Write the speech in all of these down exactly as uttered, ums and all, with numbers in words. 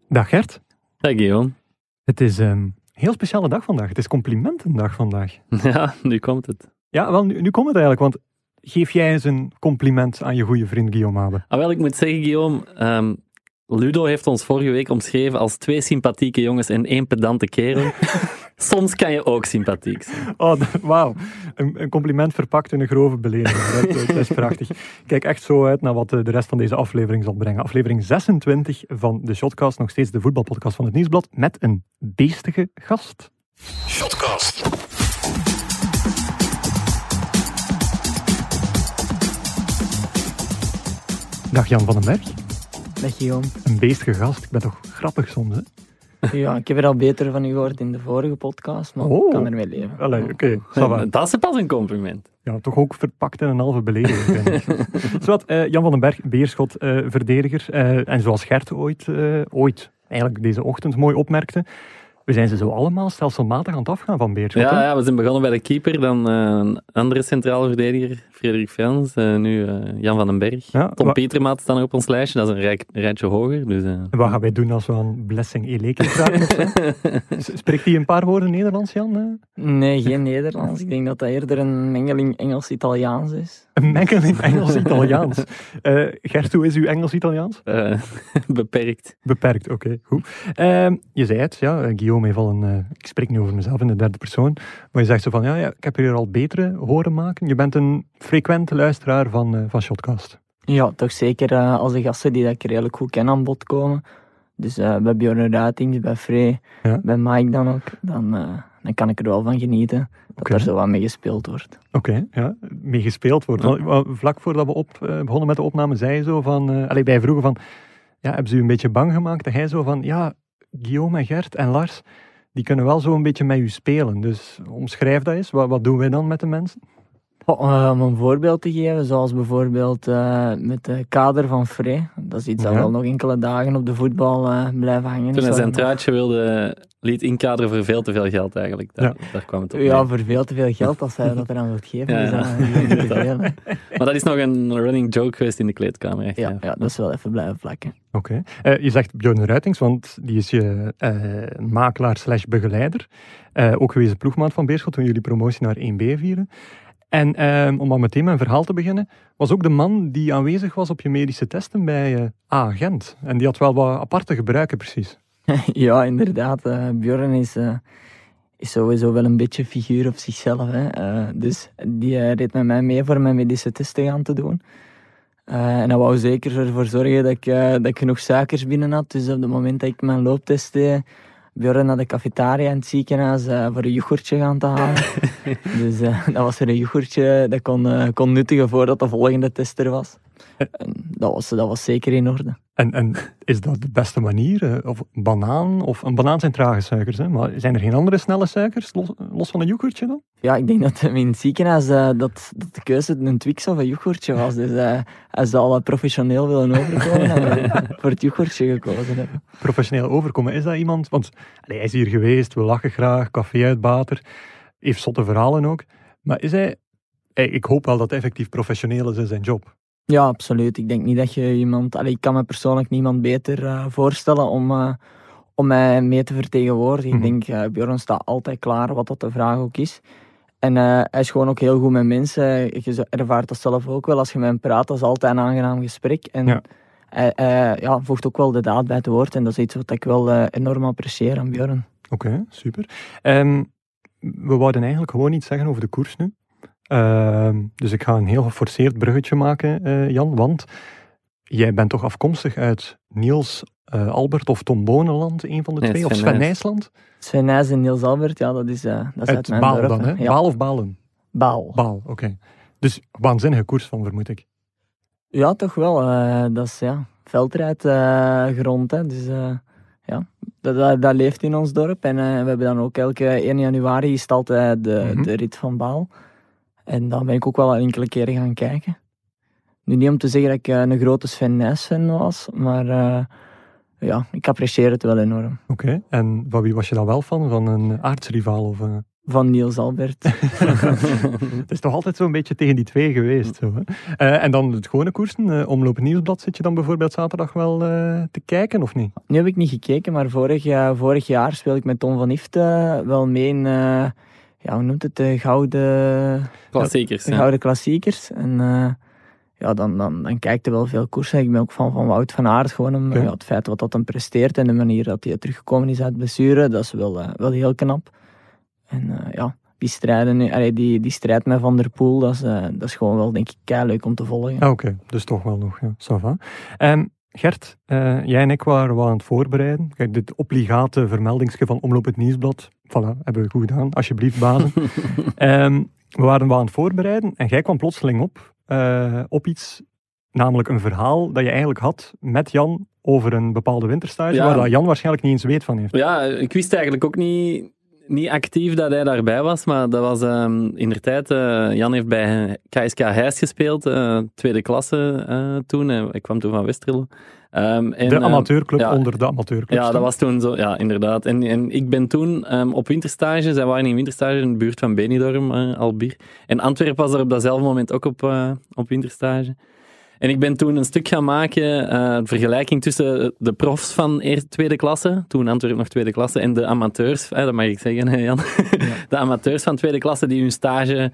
Dag Gert. Dag Guillaume. Het is een heel speciale dag vandaag. Het is complimentendag vandaag. Ja, nu komt het. Ja, wel, nu, nu komt het eigenlijk, want geef jij eens een compliment aan je goede vriend Guillaume Abe. Ah, wel, ik moet zeggen, Guillaume, um, Ludo heeft ons vorige week omschreven als twee sympathieke jongens en één pedante kerel. Soms kan je ook sympathiek zijn. Oh, wauw. Een, een compliment verpakt in een grove belediging. Dat, dat is prachtig. Ik kijk echt zo uit naar wat de rest van deze aflevering zal brengen. Aflevering zesentwintig van de Shotcast, nog steeds de voetbalpodcast van het Nieuwsblad, met een beestige gast. Shotcast. Dag Jan van den Berg. Dag Guillaume. Een beestige gast. Ik ben toch grappig soms, hè? Ja, ik heb er al beter van u gehoord in de vorige podcast, maar Oh. ik kan ermee leven. Allee, oké. Okay. Dat is pas een compliment. Ja, toch ook verpakt in een halve belediging, vind ik. Zowat, uh, Jan van den Berg, Beerschot, uh, verdediger. Uh, en zoals Gert ooit, uh, ooit, eigenlijk deze ochtend, mooi opmerkte, we zijn ze zo allemaal stelselmatig aan het afgaan van Beerschot. Ja, ja, we zijn begonnen bij de keeper, dan uh, een andere centrale verdediger, Frederik Frans, uh, nu uh, Jan van den Berg. Ja, Tom wa- Pietermaat staan er op ons lijstje, dat is een rijk, rijtje hoger. Dus, uh... Wat gaan wij doen als we aan Blessing Eleke vragen? Spreekt hij een paar woorden Nederlands, Jan? Nee, geen Nederlands. Ik denk dat dat eerder een mengeling Engels-Italiaans is. Een mengeling Engels-Italiaans. Uh, Gert, hoe is uw Engels-Italiaans? Uh, beperkt. Beperkt, oké, okay, goed. Uh, je zei het, ja, Guillaume heeft al een... Uh, ik spreek nu over mezelf in de derde persoon, maar je zegt zo van, ja, ja ik heb je er al betere horen maken. Je bent een frequente luisteraar van, uh, van Shotcast. Ja, toch zeker uh, als de gasten die dat ik redelijk goed ken aan bod komen. Dus uh, bij Björn Ruitings, bij Frey, ja. bij Mike dan ook. Dan, uh, dan kan ik er wel van genieten dat okay. er zo wat mee gespeeld wordt. Oké, okay, ja, mee gespeeld wordt. Ja. Vlak voordat we op, uh, begonnen met de opname, zei je zo van... Uh, allee, wij vroegen van, ja, hebben ze u een beetje bang gemaakt? En hij zo van, ja, Guillaume en Gert en Lars, die kunnen wel zo een beetje met u spelen. Dus omschrijf dat eens. Wat, wat doen wij dan met de mensen? Oh, uh, om een voorbeeld te geven, zoals bijvoorbeeld uh, met de kader van Frey. Dat is iets dat ja. wel nog enkele dagen op de voetbal uh, blijven hangen. Toen hij zijn truitje wilde, liet inkaderen voor veel te veel geld eigenlijk. Daar, ja. daar kwam het op. Ja, voor veel te veel geld, als hij dat eraan wilt geven. Ja, is dat ja. dat maar dat is nog een running joke geweest in de kleedkamer. Echt, ja, ja. ja, dat is wel even blijven plakken. Oké. Okay. Uh, je zegt Björn Ruitings, want die is je uh, makelaar slash begeleider. Uh, ook geweest ploegmaat van Beerschot toen jullie promotie naar één B vieren. En um, om maar meteen mijn verhaal te beginnen, was ook de man die aanwezig was op je medische testen bij uh, A Gent. En die had wel wat aparte gebruiken, precies. Ja, inderdaad. Uh, Björn is, uh, is sowieso wel een beetje figuur op zichzelf. Hè. Uh, dus die uh, reed met mij mee voor mijn medische testen gaan te doen. Uh, en dat wou zeker ervoor zorgen dat ik, uh, dat ik genoeg suikers binnen had. Dus op het moment dat ik mijn looptest deed, Björn naar de cafetaria in het ziekenhuis uh, voor een yoghurtje gaan te halen. Dus uh, dat was er een yoghurtje dat kon, uh, kon nuttigen voordat de volgende test er was. En dat was, dat was zeker in orde. En, en is dat de beste manier? Uh, of banaan? Of een banaan zijn trage suikers, hè? Maar zijn er geen andere snelle suikers, los, los van een yoghurtje dan? Ja, ik denk dat in het ziekenhuis uh, dat, dat de keuze een Twix of een yoghurtje was. Dus uh, hij zal uh, professioneel willen overkomen en uh, voor het yoghurtje gekozen hebben. Professioneel overkomen, is dat iemand? Want allee, hij is hier geweest, we lachen graag, café uit Bater, heeft zotte verhalen ook. Maar is hij... Hey, ik hoop wel dat hij effectief professioneel is in zijn job. Ja, absoluut. Ik denk niet dat je iemand... Allee, ik kan me persoonlijk niemand beter uh, voorstellen om, uh, om mij mee te vertegenwoordigen. Mm-hmm. Ik denk, uh, Björn staat altijd klaar, wat dat de vraag ook is. En uh, hij is gewoon ook heel goed met mensen. Je ervaart dat zelf ook wel. Als je met hem praat, dat is altijd een aangenaam gesprek. En ja. hij, hij ja, voegt ook wel de daad bij het woord. En dat is iets wat ik wel uh, enorm apprecieer aan Björn. Oké, okay, super. Um, we wouden eigenlijk gewoon iets zeggen over de koers nu. Uh, dus ik ga een heel geforceerd bruggetje maken, uh, Jan, want jij bent toch afkomstig uit Niels uh, Albert of Tom Bonenland, een van de nee, twee, Sven of Sven Nijsland? Sven Nijs en Niels Albert, ja, dat is, uh, dat is uit, uit mijn Baal dorp. Dan, hè? Ja. Baal of Balen? Baal. Baal, oké. Okay. Dus waanzinnige koers van, vermoed ik. Ja, toch wel. Uh, dat is ja, veldrijdgrond, uh, hè, dus... Uh, Ja, dat, dat, dat leeft in ons dorp. En uh, we hebben dan ook elke eerste januari is het altijd de, mm-hmm. de rit van Baal. En daar ben ik ook wel enkele keren gaan kijken. Nu niet om te zeggen dat ik uh, een grote Sven Nijs-fan was, maar uh, ja, ik apprecieer het wel enorm. Oké, okay. En van wie was je dan wel van? Van een aardsrivaal? Of, uh... Van Niels Albert. Het is toch altijd zo'n beetje tegen die twee geweest. Zo, hè? Uh, en dan het gewone koersen, uh, Omloop Nieuwsblad, zit je dan bijvoorbeeld zaterdag wel uh, te kijken of niet? Nu heb ik niet gekeken, maar vorig, uh, vorig jaar speelde ik met Tom van Ift uh, wel mee in, uh, ja, hoe noemt het, de gouden... Klassiekers. De gouden klassiekers. En uh, ja, dan, dan, dan kijk je wel veel koersen. Ik ben ook fan van Wout van Aert, gewoon om, okay. ja, het feit wat dat hem presteert en de manier dat hij teruggekomen is uit blessure, dat is wel, uh, wel heel knap. En uh, ja, die, strijden, allee, die, die strijd met Van der Poel, dat is, uh, dat is gewoon wel, denk ik, keileuk om te volgen. Ah, Oké, okay. Dus toch wel nog, ja. Ça va. Um, Gert, uh, jij en ik waren wel aan het voorbereiden. Kijk, dit obligate vermeldingsje van Omloop het Nieuwsblad, voilà, hebben we goed gedaan. Alsjeblieft, bazen. um, we waren wel aan het voorbereiden en jij kwam plotseling op, uh, op iets, namelijk een verhaal dat je eigenlijk had met Jan over een bepaalde winterstage, ja. Waar Jan waarschijnlijk niet eens weet van heeft. Ja, ik wist eigenlijk ook niet... Niet actief dat hij daarbij was, maar dat was um, in der tijd... Uh, Jan heeft bij K S K Heist gespeeld, uh, tweede klasse uh, toen. Uh, ik kwam toen van Westerlo. Um, en, de amateurclub uh, ja, onder de amateurclub. Ja, dat was toen zo, ja, inderdaad. En, en ik ben toen um, op winterstage, zij waren in winterstage in de buurt van Benidorm, uh, Albier. En Antwerpen was er op datzelfde moment ook op, uh, op winterstage. En ik ben toen een stuk gaan maken, uh, vergelijking tussen de profs van eerste, tweede klasse, toen Antwerpen nog tweede klasse, en de amateurs, eh, dat mag ik zeggen, hè, Jan. Ja. De amateurs van tweede klasse die hun stage uh,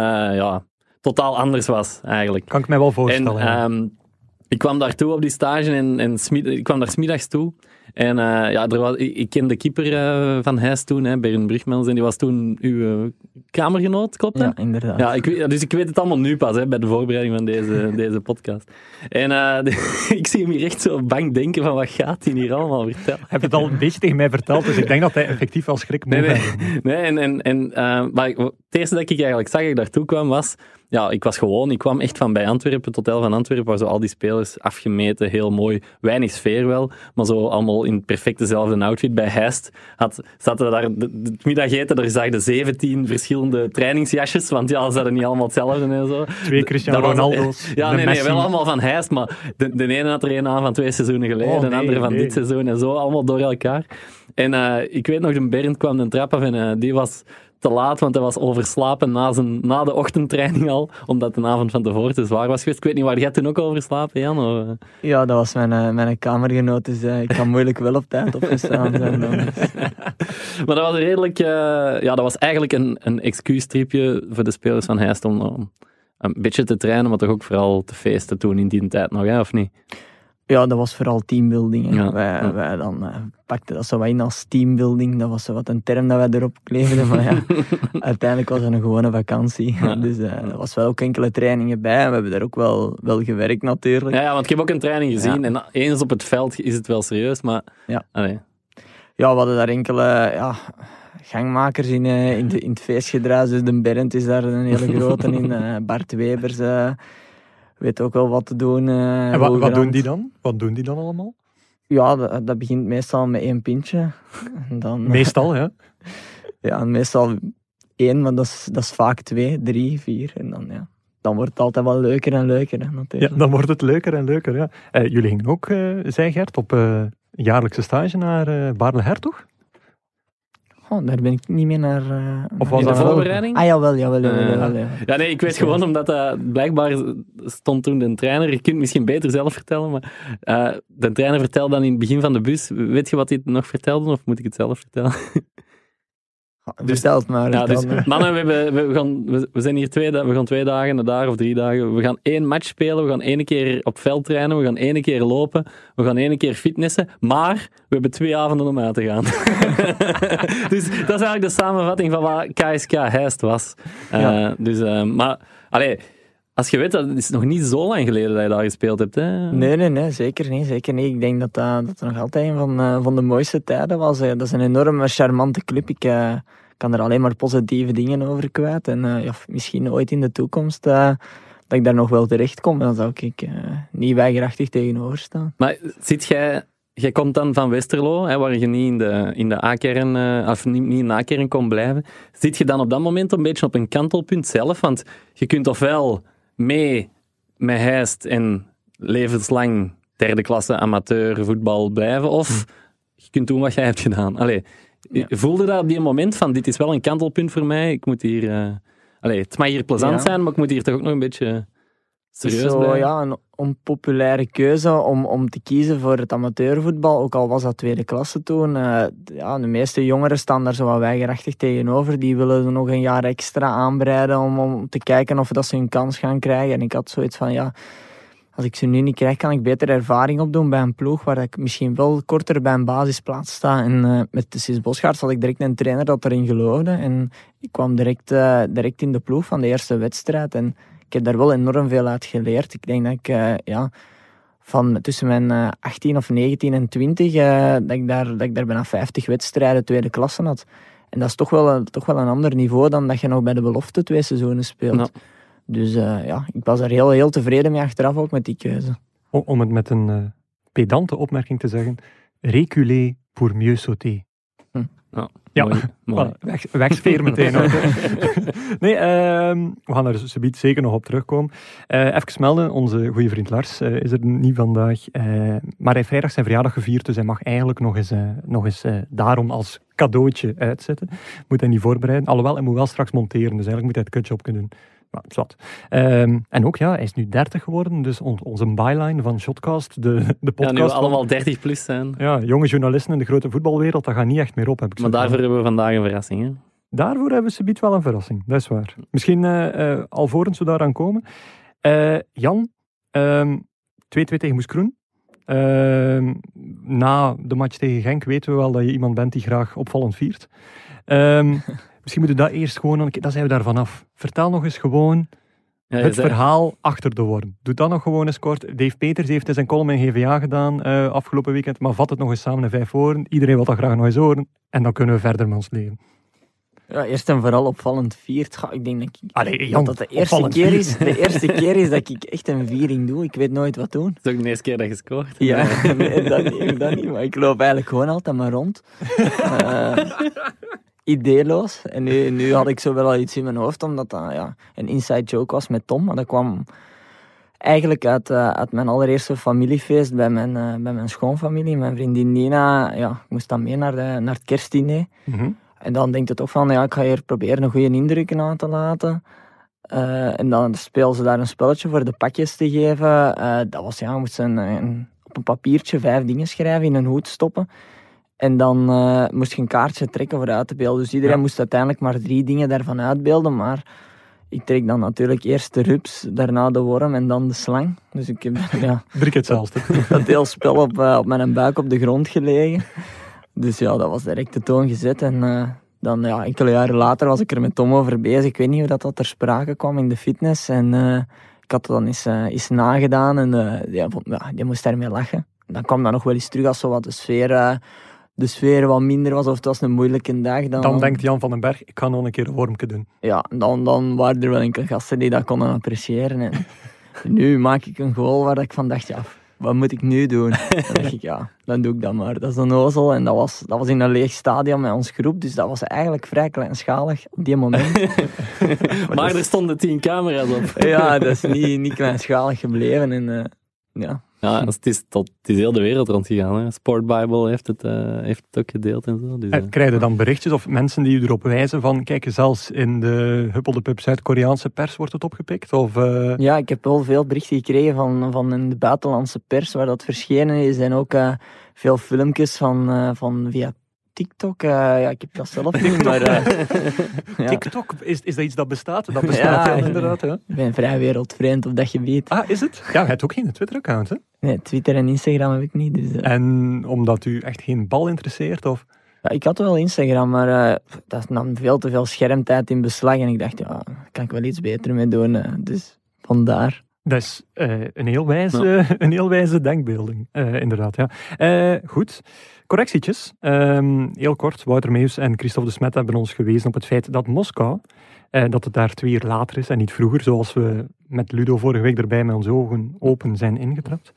ja, totaal anders was, eigenlijk. Kan ik mij wel voorstellen. En, um, ik kwam daartoe op die stage en, en smid, ik kwam daar 's middags toe. En uh, ja, er was, ik, ik ken de keeper uh, van Heist toen, hè, Bernd Brugmans, en die was toen uw uh, kamergenoot, klopt dat? Ja, inderdaad. Ja, ik, dus ik weet het allemaal nu pas, hè, bij de voorbereiding van deze, deze podcast. En uh, de, ik zie hem hier echt zo bang denken van, wat gaat hij hier allemaal vertellen? Hij heeft het al een beetje tegen mij verteld, dus ik denk dat hij effectief wel schrik moet nee, nee, hebben. Nee, en, en, en, uh, maar ik, het eerste dat ik eigenlijk zag dat ik daartoe kwam, was... Ja, ik was gewoon, ik kwam echt van bij Antwerpen, het hotel van Antwerpen, waar zo al die spelers afgemeten, heel mooi, weinig sfeer wel, maar zo allemaal in perfect dezelfde outfit. Bij Heist had, zaten daar, het middageten, er zag de zeventien verschillende trainingsjasjes, want ja, ze hadden niet allemaal hetzelfde en zo. Twee Cristiano Ronaldo's. Ja, nee, nee, wel allemaal van Heist, maar de, de ene had er een aan van twee seizoenen geleden, oh, nee, de andere van nee. dit seizoen en zo, allemaal door elkaar. En uh, ik weet nog, de Bernd kwam de trap af en uh, die was... te laat, want hij was overslapen na, zijn, na de ochtendtraining al, omdat de avond van tevoren te zwaar was geweest. Ik weet niet, waar jij toen ook overslapen, Jan? Of? Ja, dat was mijn, uh, mijn kamergenoot, dus uh, ik kan moeilijk wel op tijd opgestaan zijn. Dan, dus. Maar dat was redelijk... Uh, ja, dat was eigenlijk een, een excuustripje voor de spelers van Heist om, om een beetje te trainen, maar toch ook vooral te feesten toen in die tijd nog, hè, of niet? Ja, dat was vooral teambuilding. Ja, wij, ja. wij dan uh, pakten dat zo wat in als teambuilding. Dat was zo wat een term dat wij erop kleefden. Maar ja, uiteindelijk was het een gewone vakantie. Ja. Dus uh, er was wel ook enkele trainingen bij. En we hebben daar ook wel, wel gewerkt natuurlijk. Ja, ja, want ik heb ook een training gezien. Ja. En eens op het veld is het wel serieus, maar... Ja, allee. Ja, we hadden daar enkele... Ja, gangmakers in, uh, in, de, in het feestgedruis. Dus de Bernd is daar een hele grote in. Uh, Bart Webers... Uh, weet ook wel wat te doen. Uh, en wat, wat doen die dan? Wat doen die dan allemaal? Ja, dat, dat begint meestal met één pintje. En dan, meestal, ja? Ja, meestal één, maar dat is, dat is vaak twee, drie, vier. En dan, ja, dan wordt het altijd wel leuker en leuker. Hè, natuurlijk. Ja, dan wordt het leuker en leuker, ja. Uh, jullie gingen ook, uh, zei Gert, op uh, jaarlijkse stage naar uh, Baarle-Hertog? Oh, daar ben ik niet meer naar... Uh, of was dat voorbereiding? Ah, jawel, jawel, jawel, uh, jawel, jawel. Ja, nee, ik weet gewoon omdat uh, blijkbaar stond toen de trainer, je kunt het misschien beter zelf vertellen, maar uh, de trainer vertelde dan in het begin van de bus, weet je wat hij nog vertelde, of moet ik het zelf vertellen? Vertel het maar. Ja, dus, mannen, we, hebben, we, gaan, we, we zijn hier twee, we gaan twee dagen, een dag of drie dagen. We gaan één match spelen, we gaan één keer op veld trainen, we gaan één keer lopen, we gaan één keer fitnessen, maar we hebben twee avonden om uit te gaan. Dus dat is eigenlijk de samenvatting van wat K S K Heist was. Uh, ja. Dus, uh, maar, allee, als je weet, dat is nog niet zo lang geleden dat je daar gespeeld hebt. Hè? Nee, nee, nee, zeker niet. Zeker niet. Ik denk dat dat, dat nog altijd een van, uh, van de mooiste tijden was. Dat is een enorme charmante club. Ik uh, kan er alleen maar positieve dingen over kwijt. En uh, ja, misschien ooit in de toekomst uh, dat ik daar nog wel terecht kom. Dan zou ik uh, niet weigerachtig tegenover staan. Maar zit jij... Jij komt dan van Westerlo, hè, waar je niet in de, in de A-kern, uh, of niet, niet in de A-kern kon blijven. Zit je dan op dat moment een beetje op een kantelpunt zelf? Want je kunt ofwel mee met Heist en levenslang derde klasse amateur voetbal blijven, of je kunt doen wat jij hebt gedaan. Allee, Ja. Voelde dat op die moment van, dit is wel een kantelpunt voor mij, ik moet hier... Uh... Allee, het mag hier plezant Ja. zijn, maar ik moet hier toch ook nog een beetje serieus Zo, blijven. ja, een onpopulaire keuze om, om te kiezen voor het amateurvoetbal, ook al was dat tweede klasse toen. Uh, ja, de meeste jongeren staan daar zo wat weigerachtig tegenover. Die willen er nog een jaar extra aanbreiden om, om te kijken of dat ze hun kans gaan krijgen. En ik had zoiets van, ja, als ik ze nu niet krijg, kan ik beter ervaring opdoen bij een ploeg waar ik misschien wel korter bij een basisplaats sta. En uh, met de Sis Bosgaard had ik direct een trainer dat erin geloofde. En ik kwam direct, uh, direct in de ploeg van de eerste wedstrijd. En ik heb daar wel enorm veel uit geleerd. Ik denk dat ik uh, ja, van tussen mijn uh, achttien of negentien en twintig, uh, dat, ik daar, dat ik daar bijna vijftig wedstrijden tweede klasse had. En dat is toch wel, een, toch wel een ander niveau dan dat je nog bij de belofte twee seizoenen speelt. Ja. Dus uh, ja, ik was daar heel, heel tevreden mee achteraf ook met die keuze. Om, om het met een uh, pedante opmerking te zeggen, reculer pour mieux sauter. Hm. Ja, ja. Mooi, mooi. Voilà, weg, wegsfeer meteen ook. Nee, uh, we gaan er zoiets zeker nog op terugkomen. Uh, even melden, onze goede vriend Lars uh, is er niet vandaag. Uh, maar hij heeft vrijdag zijn verjaardag gevierd, dus hij mag eigenlijk nog eens, uh, nog eens uh, daarom als cadeautje uitzetten. Moet hij niet voorbereiden. Alhoewel, hij moet wel straks monteren, dus eigenlijk moet hij het kutje op kunnen doen. Maar zwart. Um, en ook, ja, hij is nu dertig geworden, dus on, onze byline van Shotcast, de, de podcast. Ja, nu we van, allemaal dertig plus zijn. Ja, jonge journalisten in de grote voetbalwereld, dat gaat niet echt meer op. Heb ik maar zo daarvoor gedaan. hebben we vandaag een verrassing, hè? Daarvoor hebben ze biedt wel een verrassing, dat is waar. Misschien uh, uh, alvorens we daaraan komen. Uh, Jan, um, twee-twee tegen Moes Kroen. Uh, na de match tegen Genk weten we wel dat je iemand bent die graag opvallend viert. Um, misschien moeten we dat eerst gewoon... Dan zijn we daar vanaf. Vertel nog eens gewoon ja, het zei... verhaal achter de worm. Doe dat nog gewoon eens kort. Dave Peters heeft zijn column in G V A gedaan uh, afgelopen weekend, maar vat het nog eens samen in vijf woorden. Iedereen wil dat graag nog eens horen. En dan kunnen we verder met ons leven. Ja, eerst en vooral opvallend viert. Ja, ik denk dat, ik, Allee, Jan, dat, dat de, eerste keer is, de eerste keer is dat ik echt een viering doe. Ik weet nooit wat doen. Het is ook de eerste keer dat je scoort. Ja, nee, dat, niet, dat niet. Maar ik loop eigenlijk gewoon altijd maar rond. Uh, ideeloos. En nu, nu had ik zo wel al iets in mijn hoofd, omdat dat ja, een inside joke was met Tom. Maar dat kwam eigenlijk uit, uh, uit mijn allereerste familiefeest bij mijn, uh, bij mijn schoonfamilie. Mijn vriendin Nina, ja, ik moest dan mee naar, de, naar het kerstdiner. Mm-hmm. En dan denk je toch van, ja, ik ga hier proberen een goede indruk aan te laten. Uh, en dan speelden ze daar een spelletje voor de pakjes te geven. Uh, dat was, ja, je moest een, een, op een papiertje vijf dingen schrijven, in een hoed stoppen. En dan uh, moest je een kaartje trekken voor uit te beelden. Dus iedereen ja. moest uiteindelijk maar drie dingen daarvan uitbeelden. Maar ik trek dan natuurlijk eerst de rups, daarna de worm en dan de slang. Dus ik heb ja, drie keer hetzelfde. Dat heel spel op, uh, op mijn buik op de grond gelegen. Dus ja, dat was direct de toon gezet. En uh, dan ja, enkele jaren later was ik er met Tom over bezig. Ik weet niet hoe dat, dat ter sprake kwam in de fitness. En uh, ik had het dan eens, uh, eens nagedaan en uh, ja, ja, die moest daarmee lachen. Dan kwam dat nog wel eens terug als zo wat de sfeer... Uh, de sfeer wat minder was of het was een moeilijke dag. Dan, dan denkt Jan van den Berg, ik ga nog een keer een wormke doen. Ja, dan, dan waren er wel enkele gasten die dat konden appreciëren. En nu maak ik een goal waar ik van dacht, ja, wat moet ik nu doen? Dan dacht ik, ja, dan doe ik dat maar. Dat is een ozel en dat was, dat was in een leeg stadion met ons groep, dus dat was eigenlijk vrij kleinschalig op die moment. maar maar er stonden tien camera's op. Ja, dat is niet, niet kleinschalig gebleven en uh, ja... Ja, het is, tot, het is heel de wereld rondgegaan. Hè. Sportbible heeft het, uh, heeft het ook gedeeld en zo. Dus, uh. Krijg je dan berichtjes of mensen die je erop wijzen van, kijk, zelfs in de Huppelde Pub Zuid-Koreaanse pers wordt het opgepikt? Of, uh... Ja, ik heb wel veel berichten gekregen van, van de buitenlandse pers waar dat verschenen is. En ook uh, veel filmpjes van, uh, van via TikTok. Uh, ja, ik heb dat zelf niet, maar... Uh, ja. TikTok, is, is dat iets dat bestaat? Dat bestaat ja, ja inderdaad. Ja. Ik ben vrij wereldvreemd op dat gebied. Ah, is het? Ja, je hebt ook geen Twitter-account, hè? Nee, Twitter en Instagram heb ik niet. Dus, uh... En omdat u echt geen bal interesseert, of... Ja, ik had wel Instagram, maar uh, dat nam veel te veel schermtijd in beslag. En ik dacht, ja, daar kan ik wel iets beter mee doen. Uh, dus vandaar. Dat is uh, een, heel wijze, ja. een heel wijze denkbeelding, uh, inderdaad. Ja. Uh, goed, correctietjes. Um, heel kort, Wouter Meus en Christophe de Smet hebben ons gewezen op het feit dat Moskou, uh, dat het daar twee uur later is en niet vroeger, zoals we met Ludo vorige week erbij met onze ogen open zijn ingetrapt.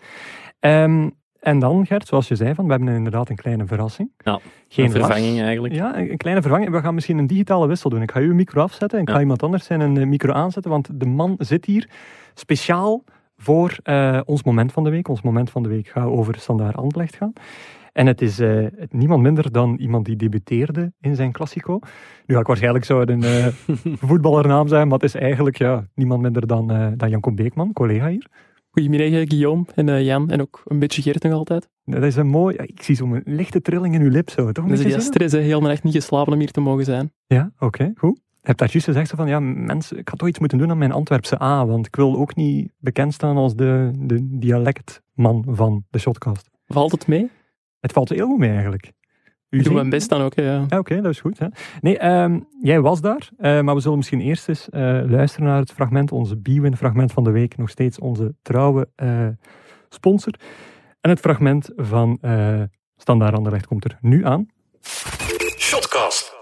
Um, en dan, Gert, zoals je zei, van, we hebben inderdaad een kleine verrassing. Ja, Geen een vervanging last. eigenlijk. Ja, een kleine vervanging. We gaan misschien een digitale wissel doen. Ik ga uw micro afzetten en ik ja. ga iemand anders zijn een micro aanzetten, want de man zit hier speciaal voor uh, ons moment van de week. Ons moment van de week gaat over Standaard Anderlecht gaan. En het is uh, niemand minder dan iemand die debuteerde in zijn Classico. Nu ga ik waarschijnlijk zo een uh, voetballernaam zijn, maar het is eigenlijk ja, niemand minder dan, uh, dan Janko Beekman, collega hier. Goedemiddag Guillaume en uh, Jan en ook een beetje Geert nog altijd. Dat is een mooi... Ja, ik zie zo'n lichte trilling in uw lip zo, toch? Een dat is die stress, hè. Heel echt niet geslapen om hier te mogen zijn. Ja, oké, okay, goed. Je hebt dat juist gezegd zo van, ja, mensen, ik had toch iets moeten doen aan mijn Antwerpse A, want ik wil ook niet bekend staan als de, de dialectman van de Shotcast. Valt het mee? Het valt heel goed mee eigenlijk. U ik doe mijn best dan ook, ja. ja Oké, okay, dat is goed. Hè. Nee, um, jij was daar, uh, maar we zullen misschien eerst eens uh, luisteren naar het fragment, onze B-Win-fragment van de week, nog steeds onze trouwe uh, sponsor. En het fragment van uh, Standaard Anderlecht komt er nu aan. Shotcast.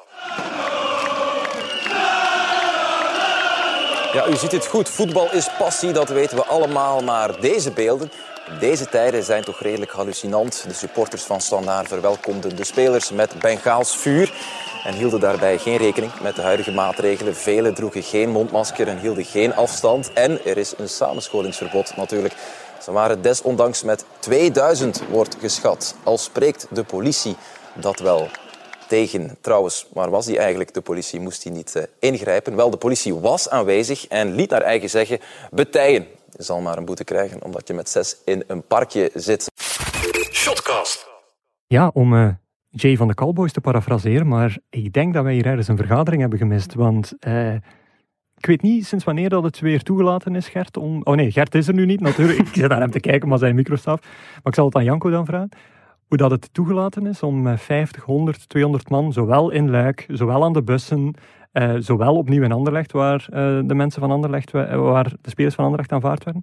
Ja, u ziet het goed. Voetbal is passie, dat weten we allemaal. Maar deze beelden, deze tijden zijn toch redelijk hallucinant. De supporters van Standaard verwelkomden de spelers met Bengaals vuur en hielden daarbij geen rekening met de huidige maatregelen. Velen droegen geen mondmasker en hielden geen afstand. En er is een samenscholingsverbod natuurlijk. Ze waren desondanks met tweeduizend, wordt geschat. Al spreekt de politie dat wel tegen. Trouwens, waar was die eigenlijk? De politie moest die niet uh, ingrijpen. Wel, de politie was aanwezig en liet naar eigen zeggen betijen. Je zal maar een boete krijgen omdat je met zes in een parkje zit. Shotcast. Ja, om uh, Jay van de Callboys te parafraseren, maar ik denk dat wij hier ergens een vergadering hebben gemist, want uh, ik weet niet sinds wanneer dat het weer toegelaten is, Gert. Om... Oh nee, Gert is er nu niet, natuurlijk. Ik zit naar hem te kijken, maar zijn micro staat. Maar ik zal het aan Janko dan vragen. Hoe dat het toegelaten is om vijftig, honderd, tweehonderd man, zowel in Luik, zowel aan de bussen, uh, zowel opnieuw in Anderlecht, waar uh, de mensen van Anderlecht, waar de spelers van Anderlecht aanvaard werden,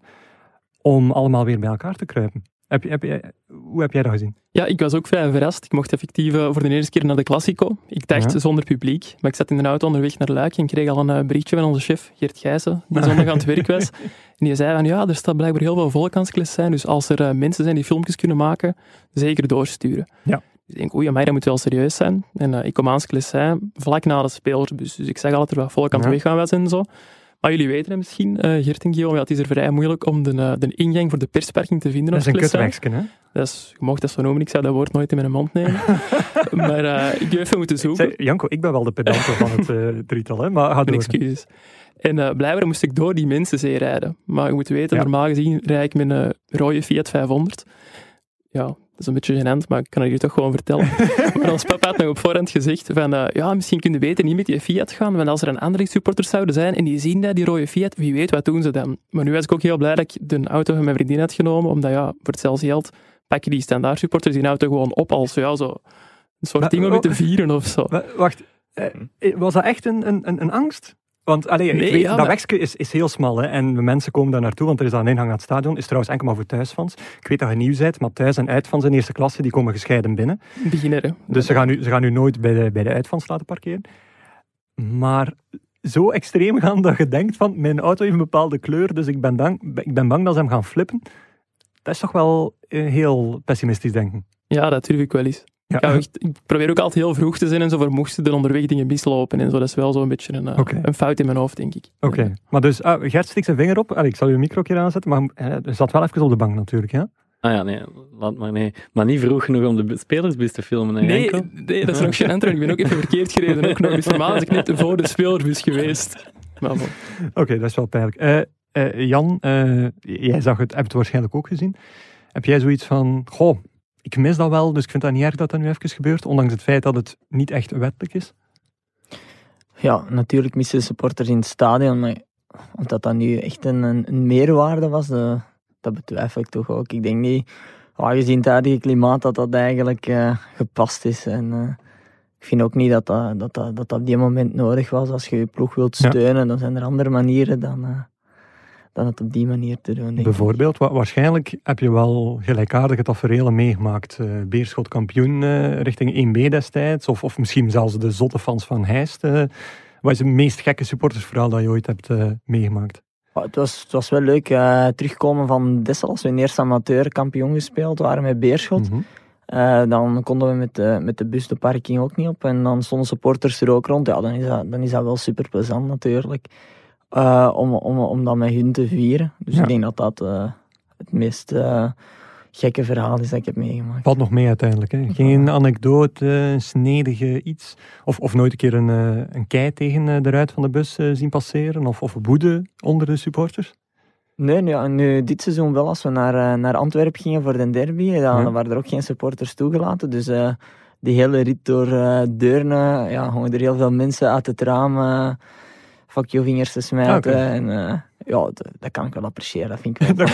om allemaal weer bij elkaar te kruipen. Heb je, heb je, hoe heb jij dat gezien? Ja, ik was ook vrij verrast. Ik mocht effectief uh, voor de eerste keer naar de Classico. Ik dacht ja. zonder publiek, maar ik zat in de auto onderweg naar Luik en kreeg al een uh, berichtje van onze chef, Geert Gijssen, die zondag aan het werk was. En die zei van, ja, er staat blijkbaar heel veel volk aan het klas zijn, dus als er uh, mensen zijn die filmpjes kunnen maken, zeker doorsturen. Ja. Dus ik denk, oei, maar dat moet wel serieus zijn. En uh, ik kom aan het zijn vlak na de spelersbus, dus ik zag al dat er wat volk aan het ja. weggaan was en zo. Maar jullie weten het misschien, uh, Geert en Guillaume, ja, het is er vrij moeilijk om de, uh, de ingang voor de persparking te vinden. Dat is een kutwegje, hè? Dat is, je mocht dat zo noemen, ik zou dat woord nooit in mijn mond nemen. maar uh, ik heb even moeten zoeken. Zeg, Janko, ik ben wel de pedante van het uh, drietal, hè? Maar ga door. Excuses. En uh, blijkbaar moest ik door die mensen zee rijden. Maar je moet weten, ja. normaal gezien rijd ik met een rode Fiat vijfhonderd. Ja, dat is een beetje gênant, maar ik kan het je toch gewoon vertellen. Maar ons papa had nog op voorhand gezegd van, uh, ja, misschien kun je beter niet met die Fiat gaan, want als er een andere supporters zouden zijn en die zien dat, die rode Fiat, wie weet, wat doen ze dan? Maar nu was ik ook heel blij dat ik de auto van mijn vriendin had genomen, omdat ja, voor hetzelfde geld pakken die standaard supporters die auto gewoon op als ja, zo een soort ding om je te vieren of zo. Wacht, uh, was dat echt een, een, een angst? Want allee, nee, ik weet, ja, dat maar... wegje is, is heel smal, hè, en mensen komen daar naartoe, want er is al een ingang aan het stadion. Is trouwens enkel maar voor thuisfans. Ik weet dat je nieuw bent, maar thuis- en uitfans in eerste klasse, die komen gescheiden binnen. Beginner, hè. Dus ze gaan, nu, ze gaan nu nooit bij de, bij de uitfans laten parkeren. Maar zo extreem gaan dat je denkt van, mijn auto heeft een bepaalde kleur, dus ik ben, bang, ik ben bang dat ze hem gaan flippen. Dat is toch wel uh, heel pessimistisch denken. Ja, dat durf ik wel eens. Ja. Ik, echt, ik probeer ook altijd heel vroeg te zijn en zo voor moesten er onderweg dingen mislopen en zo. Dat is wel zo'n beetje een, okay. een fout in mijn hoofd, denk ik. Oké, okay. Maar dus, ah, Gert stikt zijn vinger op. Allee, ik zal je micro een keer aanzetten, maar hij uh, zat wel even op de bank natuurlijk, ja? Ah ja, nee, laat maar nee. Maar niet vroeg genoeg om de spelersbus te filmen. Nee, nee, dat is nog geen antwoord. Ik ben ook even verkeerd gereden. Ook nog. Dus normaal was ik net voor de spelersbus geweest. Oké, okay, dat is wel pijnlijk. Uh, uh, Jan, uh, jij zag het, hebt het waarschijnlijk ook gezien. Heb jij zoiets van, goh, ik mis dat wel, dus ik vind dat niet erg dat dat nu even gebeurt, ondanks het feit dat het niet echt wettelijk is? Ja, natuurlijk missen supporters in het stadion, maar of dat, dat nu echt een, een, een meerwaarde was, uh, dat betwijfel ik toch ook. Ik denk niet, aangezien het huidige klimaat, dat dat eigenlijk uh, gepast is. En uh, ik vind ook niet dat dat, dat, dat, dat op die moment nodig was. Als je je ploeg wilt steunen, ja. dan zijn er andere manieren dan... Uh, dan het op die manier te doen. Bijvoorbeeld, wa- waarschijnlijk heb je wel gelijkaardige taferelen meegemaakt. Uh, Beerschot kampioen uh, richting één B destijds, of, of misschien zelfs de zotte fans van Heist. Uh, wat is het meest gekke supportersverhaal dat je ooit hebt uh, meegemaakt? Oh, het, was, het was wel leuk, uh, terugkomen van Dessel, als we in eerste amateur kampioen gespeeld waren met Beerschot. Mm-hmm. Uh, dan konden we met de, met de bus de parking ook niet op en dan stonden supporters er ook rond. Ja, dan is dat, dan is dat wel super plezant natuurlijk. Uh, om, om, om dat met hun te vieren. Dus ja. ik denk dat dat uh, het meest uh, gekke verhalen dat ik heb meegemaakt. Valt nog mee uiteindelijk. Hè? Geen anekdote, een snedige iets. Of, of nooit een keer een, uh, een kei tegen uh, de ruit van de bus uh, zien passeren. Of, of woede onder de supporters. Nee, ja, nu, dit seizoen wel. Als we naar, uh, naar Antwerpen gingen voor de derby, dan, ja. dan waren er ook geen supporters toegelaten. Dus uh, die hele rit door uh, Deurne, ja, gewoon er heel veel mensen uit het raam uh, fuck you vingers te smijten. Okay. En uh, ja, dat, dat kan ik wel appreciëren. Dat vind ik wel.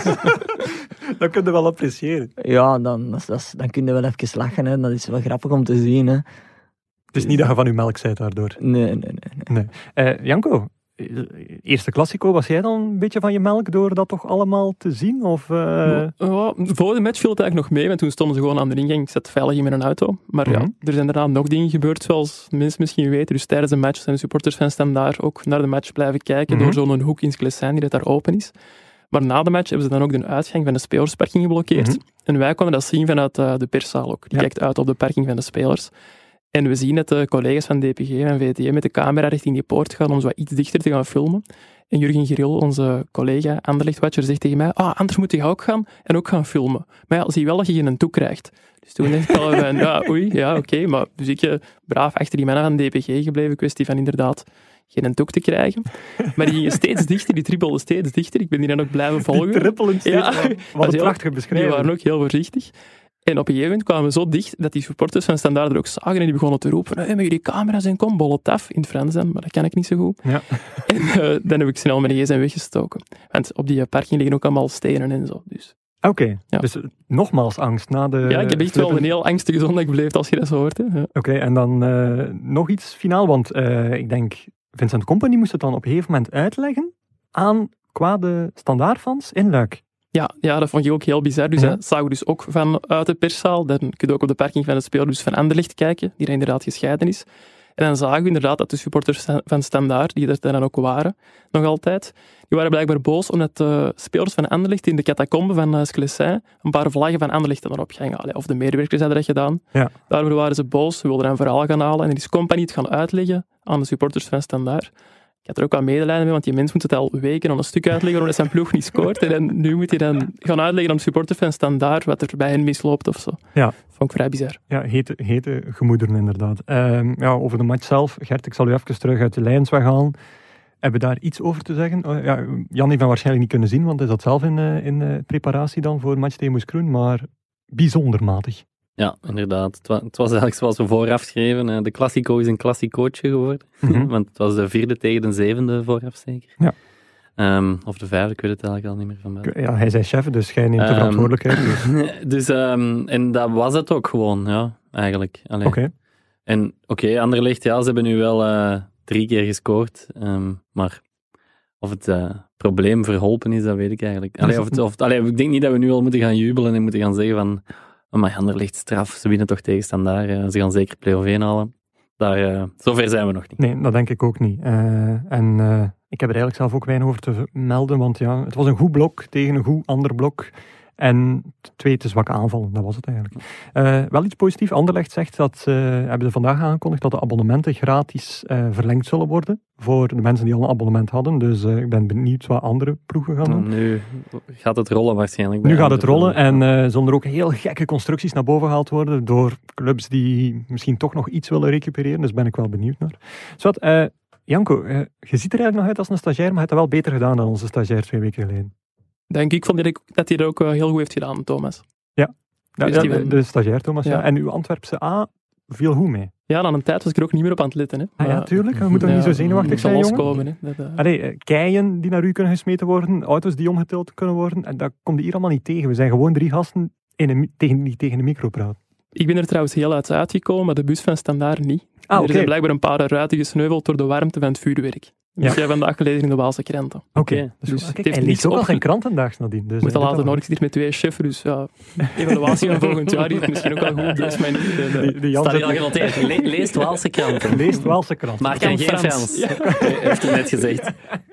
Dat kun je wel appreciëren. Ja, dan, dat, dat, dan kun je wel even lachen. Hè. Dat is wel grappig om te zien. Hè. Het is niet dat je van je melk zijt daardoor. Nee, nee, nee. nee. nee. Uh, Janko, eerste Classico, was jij dan een beetje van je melk door dat toch allemaal te zien? Of, uh... ja, ja, voor de match viel het eigenlijk nog mee, want toen stonden ze gewoon aan de ingang. Ik zat veilig in met een auto. Maar mm-hmm. ja, er zijn daarna nog dingen gebeurd, zoals mensen misschien weten. Dus tijdens de match zijn de supporters van Standaard ook naar de match blijven kijken mm-hmm. door zo'n hoek in Sclessin die dat daar open is. Maar na de match hebben ze dan ook de uitgang van de spelersparking geblokkeerd. Mm-hmm. En wij konden dat zien vanuit uh, de perszaal ook. Die ja. kijkt uit op de parking van de spelers. En we zien dat de collega's van D P G en V T M met de camera richting die poort gaan om zo wat iets dichter te gaan filmen. En Jurgen Geril, onze collega Anderlecht-watcher, zegt tegen mij, ah, anders moet je ook gaan en ook gaan filmen. Maar ja, zie wel dat je geen toe krijgt. Dus toen dacht ik al van, ja, oei, ja, oké. Okay, maar dus ik uh, braaf achter die mannen van D P G gebleven, kwestie van inderdaad geen toek te krijgen. Maar die gingen steeds dichter, die trippelden steeds dichter. Ik ben die dan ook blijven volgen. Die trippelen steeds. Ja, wat een prachtige beschrijving. Die waren ook heel voorzichtig. En op een gegeven moment kwamen we zo dicht dat die supporters van Standaard er ook zagen en die begonnen te roepen hey, met jullie camera's en kom, bollet af in het Frans dan, maar dat kan ik niet zo goed. Ja. En uh, dan heb ik snel mijn gsm weggestoken. Want op die parking liggen ook allemaal stenen en zo. Dus. Oké, okay. ja. dus nogmaals angst na de... Ja, ik heb echt flippen. wel een heel angstige zondag beleefd als je dat zo hoort. Ja. Oké, okay, en dan uh, nog iets finaal, want uh, ik denk Vincent Kompany moest het dan op een gegeven moment uitleggen aan kwade Standaardfans in Luik. Ja, ja, dat vond ik ook heel bizar. Dus ja. dat zagen we dus ook vanuit de perszaal. Dan kun je ook op de parking van het speelbus van Anderlecht kijken, die er inderdaad gescheiden is. En dan zagen we inderdaad dat de supporters van Standaard, die er dan ook waren, nog altijd, die waren blijkbaar boos omdat de spelers van Anderlecht in de catacombe van uh, Sclessin een paar vlaggen van Anderlecht erop gingen halen. Of de medewerkers hadden dat gedaan. Ja. Daarvoor waren ze boos, ze wilden een verhaal gaan halen. En dan is Kompany het gaan uitleggen aan de supporters van Standaard. Ik had er ook wel medelijden mee, want die mens moet het al weken aan een stuk uitleggen omdat zijn ploeg niet scoort. En dan, nu moet hij dan gaan uitleggen aan de supporters van Standaard wat er bij hen misloopt of zo. Ja. Vond ik vrij bizar. Ja, hete, hete gemoederen inderdaad. Uh, ja, over de match zelf. Gert, ik zal u even terug uit de lijns weghalen. Hebben we daar iets over te zeggen? Uh, ja, Jan heeft dat waarschijnlijk niet kunnen zien, want hij zat zelf in, uh, in uh, preparatie dan voor match tegen Moes Kroen, maar bijzonder matig. Ja, inderdaad. Het was, het was eigenlijk zoals we vooraf schreven. De Classico is een Classicootje geworden. Mm-hmm. Want het was de vierde tegen de zevende vooraf zeker. Ja. Um, of de vijfde, ik weet het eigenlijk al niet meer van mij. Ja, hij zei chef, dus jij neemt de um, verantwoordelijkheid. Dus, dus um, en dat was het ook gewoon, ja, eigenlijk. Oké. Okay. En oké, okay, Anderlecht, ja, ze hebben nu wel uh, drie keer gescoord. Um, maar of het uh, probleem verholpen is, dat weet ik eigenlijk. Allee, of het, of, allee, ik denk niet dat we nu al moeten gaan jubelen en moeten gaan zeggen van... Oh, maar Anderlecht straf, ze winnen toch tegen Standaard. Uh, ze gaan zeker play-off één halen. Daar, uh, zover zijn we nog niet. Nee, dat denk ik ook niet. Uh, en uh, ik heb er eigenlijk zelf ook weinig over te melden, want ja, het was een goed blok tegen een goed ander blok. En twee te zwakke aanvallen, dat was het eigenlijk. Uh, wel iets positiefs. Anderlecht zegt dat, uh, hebben ze vandaag aangekondigd, dat de abonnementen gratis uh, verlengd zullen worden voor de mensen die al een abonnement hadden. Dus uh, ik ben benieuwd wat andere ploegen gaan doen. Nu gaat het rollen waarschijnlijk. Nu gaat het rollen en uh, zullen er ook heel gekke constructies naar boven gehaald worden door clubs die misschien toch nog iets willen recupereren. Dus ben ik wel benieuwd naar. Zowat, uh, Janko, uh, je ziet er eigenlijk nog uit als een stagiair, maar je hebt het wel beter gedaan dan onze stagiair twee weken geleden. Denk ik vond dat hij dat ook heel goed heeft gedaan, Thomas. Ja, ja, ja de, de stagiair Thomas. Ja. Ja. En uw Antwerpse A viel goed mee. Ja, dan een tijd was ik er ook niet meer op aan het letten. Hè. Ah, ja, tuurlijk. We moeten ja, niet zo zenuwachtig zijn, jongen. Loskomen, hè. Dat, uh... Allee, keien die naar u kunnen gesmeten worden, auto's die omgetild kunnen worden. En dat komt hier allemaal niet tegen. We zijn gewoon drie gasten in een, tegen, die tegen de micro praten. Ik ben er trouwens heel uit uitgekomen, maar de bus van Standaard niet. Ah, er okay. zijn blijkbaar een paar ruiten gesneuveld door de warmte van het vuurwerk. Dus ja. jij vandaag gelezen in de Waalse kranten. Oké. Okay. Dus, dus kijk, hij leest ook al geen krantendaags nadien. Dus moet al laten horen, ik zit hier met twee chefs, dus ja, evaluatie van volgend jaar is misschien ook wel goed. Dus mijn, de, de Staat hier al genoteerd. Le- leest Waalse kranten. Leest Waalse kranten. Maar kan geen Frans, ja. heeft hij net gezegd.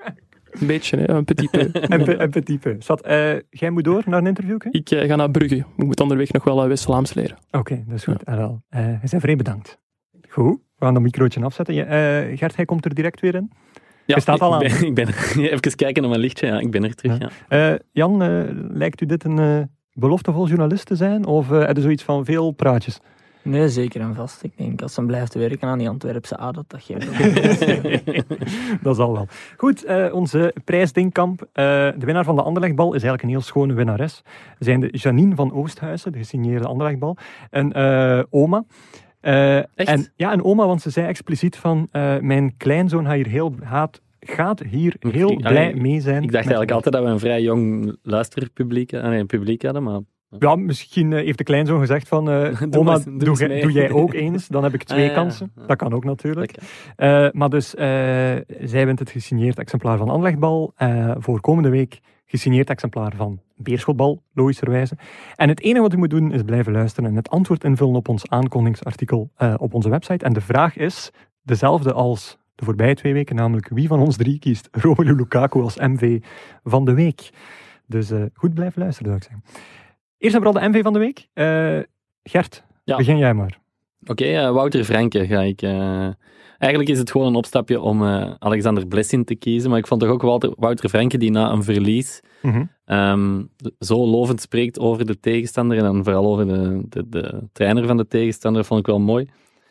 Een beetje, hè? Een petit peu. een, pe- een petit peu. Zat, uh, jij moet door naar een interview? Okay? Ik uh, ga naar Brugge. Ik moet onderweg nog wel uh, West-Vlaams leren. Oké, okay, dat is goed. Ja. Uh, hij is vrij bedankt. Goed, we gaan dat microotje afzetten. Uh, Gert, hij komt er direct weer in. Ja, je staat al aan. Ik ben, ik ben even kijken naar mijn lichtje. Ja, ik ben er terug. Ja. Ja. Uh, Jan, uh, lijkt u dit een uh, beloftevol journalist te zijn? Of uh, heb je zoiets van veel praatjes? Nee, zeker en vast. Ik denk als ze blijft werken aan die Antwerpse A, dat dat geeft. Dat zal wel. Goed, uh, onze prijsdingkamp. Uh, de winnaar van de Anderlechtbal is eigenlijk een heel schone winnares. Zijn de Janine van Oosthuizen, de gesigneerde Anderlechtbal. En uh, oma. Uh, en, ja, een oma, want ze zei expliciet van uh, mijn kleinzoon gaat hier heel, gaat, gaat hier heel ik, blij allee, mee zijn. Ik dacht eigenlijk altijd dat we een vrij jong luisterpubliek nee, een publiek hadden, maar... Ja, misschien uh, heeft de kleinzoon gezegd van uh, doe oma, maar, doe, doe, gij, doe jij ook eens, dan heb ik twee ah, ja, kansen. ja. Dat kan ook natuurlijk. Kan. Uh, maar dus, uh, zij wint het gesigneerd exemplaar van Anderlechtbal. Uh, voor komende week gesigneerd exemplaar van Beerschotbal, logischerwijze. En het enige wat u moet doen is blijven luisteren en het antwoord invullen op ons aankondigingsartikel uh, op onze website. En de vraag is dezelfde als de voorbije twee weken, namelijk wie van ons drie kiest Romelu Lukaku als M V van de week. Dus uh, goed blijven luisteren, zou ik zeggen. Eerst en vooral de M V van de week. Uh, Gert, ja. begin jij maar. Oké, okay, uh, Wouter Franke ga ik... Uh... Eigenlijk is het gewoon een opstapje om uh, Alexander Blessing te kiezen, maar ik vond toch ook Wouter, Wouter Franke die na een verlies mm-hmm. um, zo lovend spreekt over de tegenstander en dan vooral over de, de, de trainer van de tegenstander, vond ik wel mooi.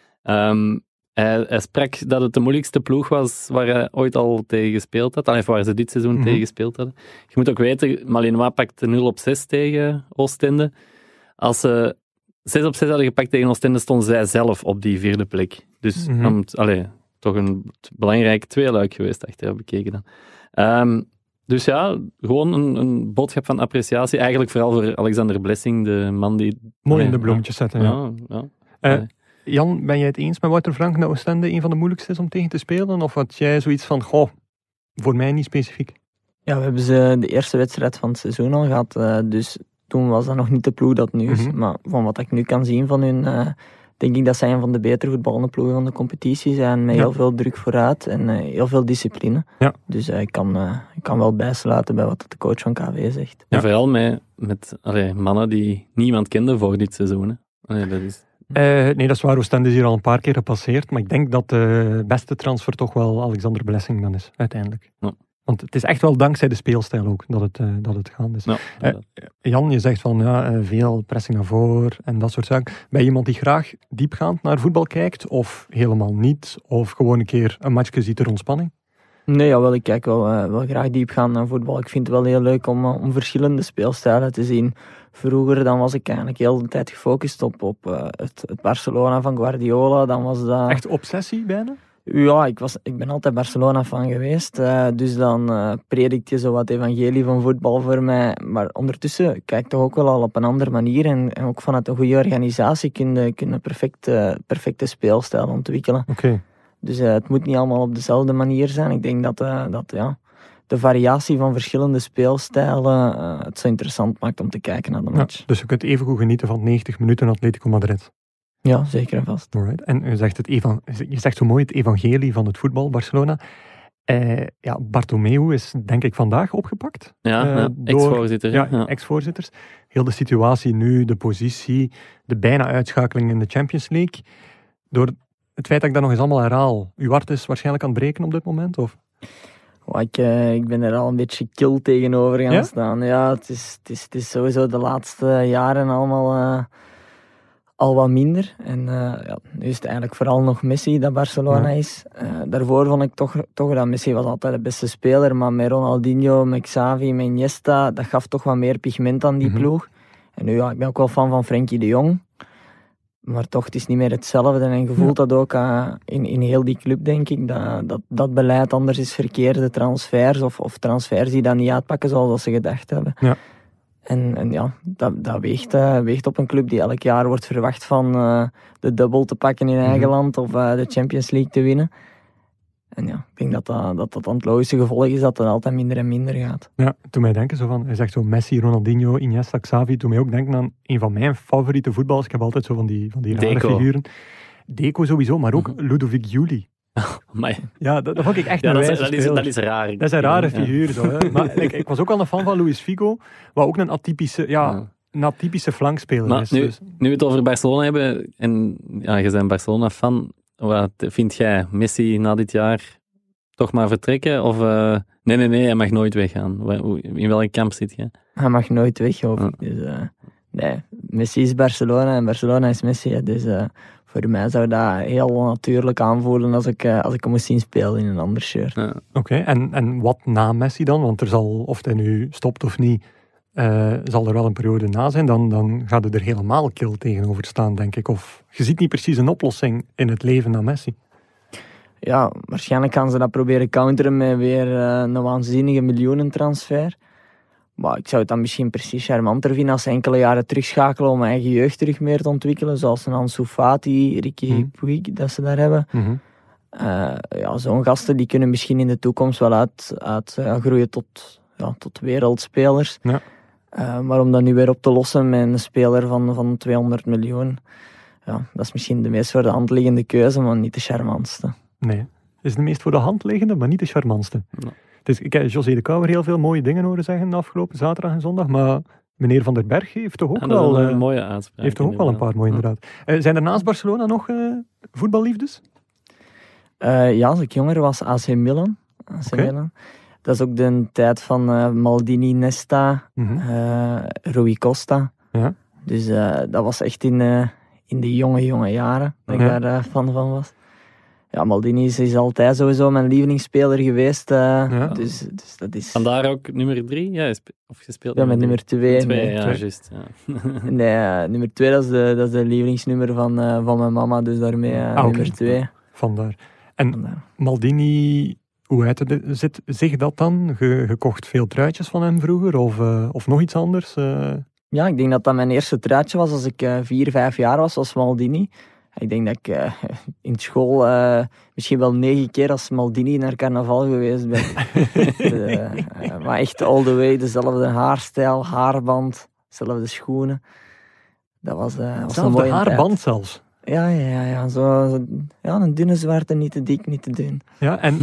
Um, hij, hij sprak dat het de moeilijkste ploeg was waar hij ooit al tegen gespeeld had, of waar ze dit seizoen mm-hmm. tegen gespeeld hadden. Je moet ook weten, Malinois pakte nul op zes tegen Oostende. Als ze zes op zes hadden gepakt tegen Oostende, stonden zij zelf op die vierde plek. Dus mm-hmm. um, allee, toch een belangrijk tweeluik geweest, achteraf bekeken dan. Um, dus ja, gewoon een, een boodschap van appreciatie. Eigenlijk vooral voor Alexander Blessing, de man die... Mooi in de bloemetjes zetten, ja. ja, ja. Uh, Jan, ben jij het eens met Wouter Franke dat Oostende een van de moeilijkste is om tegen te spelen? Of had jij zoiets van, goh, voor mij niet specifiek? Ja, we hebben ze de eerste wedstrijd van het seizoen al gehad, uh, dus... Toen was dat nog niet de ploeg dat nu is. Mm-hmm. Maar van wat ik nu kan zien van hun, uh, denk ik dat zij een van de betere voetballende ploegen van de competitie zijn. Met ja. heel veel druk vooruit en uh, heel veel discipline. Ja. Dus uh, ik, kan, uh, ik kan wel bijsluiten bij wat de coach van K V zegt. Ja, ja. Vooral met, met allee, mannen die niemand kende voor dit seizoen. Hè. Allee, dat is... uh, nee, dat is waar. Oostende is hier al een paar keer gepasseerd. Maar ik denk dat de beste transfer toch wel Alexander Blessing dan is, uiteindelijk. Ja. Want het is echt wel dankzij de speelstijl ook dat het, uh, dat het gaan is. Ja, uh, Jan, je zegt van ja, uh, veel pressing naar voren en dat soort zaken. Ben je iemand die graag diepgaand naar voetbal kijkt of helemaal niet? Of gewoon een keer een matchje ziet ter ontspanning? Nee, jawel, ik kijk wel, uh, wel graag diepgaand naar voetbal. Ik vind het wel heel leuk om, uh, om verschillende speelstijlen te zien. Vroeger dan was ik eigenlijk heel de tijd gefocust op, op uh, het, het Barcelona van Guardiola. Dan was dat... Echt obsessie bijna? Ja, ik, was, ik ben altijd Barcelona-fan geweest. Uh, dus dan uh, predikt je zo wat evangelie van voetbal voor mij. Maar ondertussen kijk ik toch ook wel al op een andere manier. En, en ook vanuit een goede organisatie kun je, kun je perfect, uh, perfecte speelstijl ontwikkelen. Okay. Dus uh, het moet niet allemaal op dezelfde manier zijn. Ik denk dat, uh, dat ja, de variatie van verschillende speelstijlen uh, het zo interessant maakt om te kijken naar de match. Ja, dus je kunt even goed genieten van negentig minuten Atletico Madrid. Ja, zeker en vast. Alright. En je zegt, het evan- je zegt zo mooi het evangelie van het voetbal, Barcelona. Uh, ja, Bartomeu is denk ik vandaag opgepakt. Ja, uh, ja door, ex-voorzitter. Ja, ja, ex-voorzitters. Heel de situatie nu, de positie, de bijna uitschakeling in de Champions League. Door het feit dat ik dat nog eens allemaal herhaal. Uw hart is waarschijnlijk aan het breken op dit moment, of? Oh, ik, uh, ik ben er al een beetje kil tegenover gaan ja? staan. Ja, het is, het, is, het is sowieso de laatste jaren allemaal... Uh, al wat minder. En uh, ja, nu is het eigenlijk vooral nog Messi dat Barcelona ja. is. Uh, daarvoor vond ik toch, toch dat Messi was altijd de beste speler, maar met Ronaldinho, met Xavi, met Iniesta, dat gaf toch wat meer pigment aan die mm-hmm. ploeg. En nu, ja, ik ben ook wel fan van Frenkie de Jong. Maar toch, het is niet meer hetzelfde. En je voelt ja. dat ook uh, in, in heel die club, denk ik, dat, dat dat beleid anders is verkeerde transfers of, of transfers die dat niet uitpakken zoals ze gedacht hebben. Ja. En, en ja, dat, dat weegt, uh, weegt op een club die elk jaar wordt verwacht van uh, de dubbel te pakken in eigen mm-hmm. land of uh, de Champions League te winnen. En ja, ik denk dat dat, dat, dat het logische gevolg is dat het altijd minder en minder gaat. Ja, toen mij denken zo van, je zegt zo Messi, Ronaldinho, Iniesta, Xavi, toen mij ook denken aan een van mijn favoriete voetballers. Ik heb altijd zo van die, van die rare Deco. figuren. Deco sowieso, maar ook mm-hmm. Ludovic Giuli. Maar... Ja, dat, dat vond ik echt ja, een dat, wijze dat, is, dat is raar. Dat is een rare ja. figuur. Zo, hè. Maar ik, ik was ook al een fan van Luis Figo, wat ook een atypische, ja, ja. een atypische flankspeler maar is. Nu, dus. nu we het over Barcelona hebben, en ja, je bent Barcelona-fan, wat vind jij Messi na dit jaar toch maar vertrekken? Of uh, nee, nee, nee, hij mag nooit weggaan. In welk kamp zit je? Hij mag nooit weg, hoop ik. Dus, uh, nee, Messi is Barcelona en Barcelona is Messi. Hè. Dus uh, voor mij zou dat heel natuurlijk aanvoelen als ik, uh, als ik hem moest zien spelen in een ander shirt. Ja. Oké, okay, en, en wat na Messi dan? Want er zal, of hij nu stopt of niet, uh, zal er wel een periode na zijn. Dan, dan gaat het er helemaal kil tegenover staan, denk ik. Of je ziet niet precies een oplossing in het leven na Messi. Ja, waarschijnlijk gaan ze dat proberen counteren met weer uh, een waanzinnige miljoenentransfer. Maar ik zou het dan misschien precies charmanter vinden als ze enkele jaren terugschakelen om eigen jeugd terug meer te ontwikkelen. Zoals een Ansu Fati, Ricky mm. Puig, dat ze daar hebben. Mm-hmm. Uh, ja, zo'n gasten die kunnen misschien in de toekomst wel uit, uit uh, groeien tot, ja, tot wereldspelers. Ja. Uh, maar om dat nu weer op te lossen met een speler van, van tweehonderd miljoen, ja, dat is misschien de meest voor de hand liggende keuze, maar niet de charmantste. Nee, het is de meest voor de hand liggende, maar niet de charmantste. No. Dus ik heb José de Kouwer heel veel mooie dingen horen zeggen de afgelopen zaterdag en zondag, maar meneer Van der Berg heeft toch ook ja, wel een uh, mooie uitspraak. Heeft toch ook wel een paar mooie, inderdaad. Uh, zijn er naast Barcelona nog uh, voetballiefdes? Uh, ja, als ik jonger was, A C Milan. A C Okay. Milan. Dat is ook de tijd van uh, Maldini, Nesta, mm-hmm. uh, Rui Costa. Ja. Dus uh, dat was echt in, uh, in de jonge, jonge jaren dat ik ja. daar uh, fan van was. Ja, Maldini is, is altijd sowieso mijn lievelingsspeler geweest. Uh, ja. dus, dus dat is... Vandaar ook nummer drie? Ja, of je speelt ja, met nummer twee. twee nee. ja, juist. Ja. nee, uh, nummer twee, dat is de, dat is de lievelingsnummer van, uh, van mijn mama, dus daarmee uh, ah, nummer okay. twee. Vandaar. En Vandaar. Maldini, hoe uitte zit zich dat dan? Je, je kocht veel truitjes van hem vroeger, of, uh, of nog iets anders? Uh... Ja, ik denk dat dat mijn eerste truitje was als ik uh, vier, vijf jaar was, als Maldini. Ik denk dat ik uh, in school uh, misschien wel negen keer als Maldini naar carnaval geweest ben. uh, uh, maar echt all the way, dezelfde haarstijl, haarband, dezelfde schoenen. Dat was, uh, was een mooie haarband tijd. zelfs? Ja, ja, ja, ja. Zo, zo, ja, een dunne zwarte, niet te dik, niet te dun. Ja, en...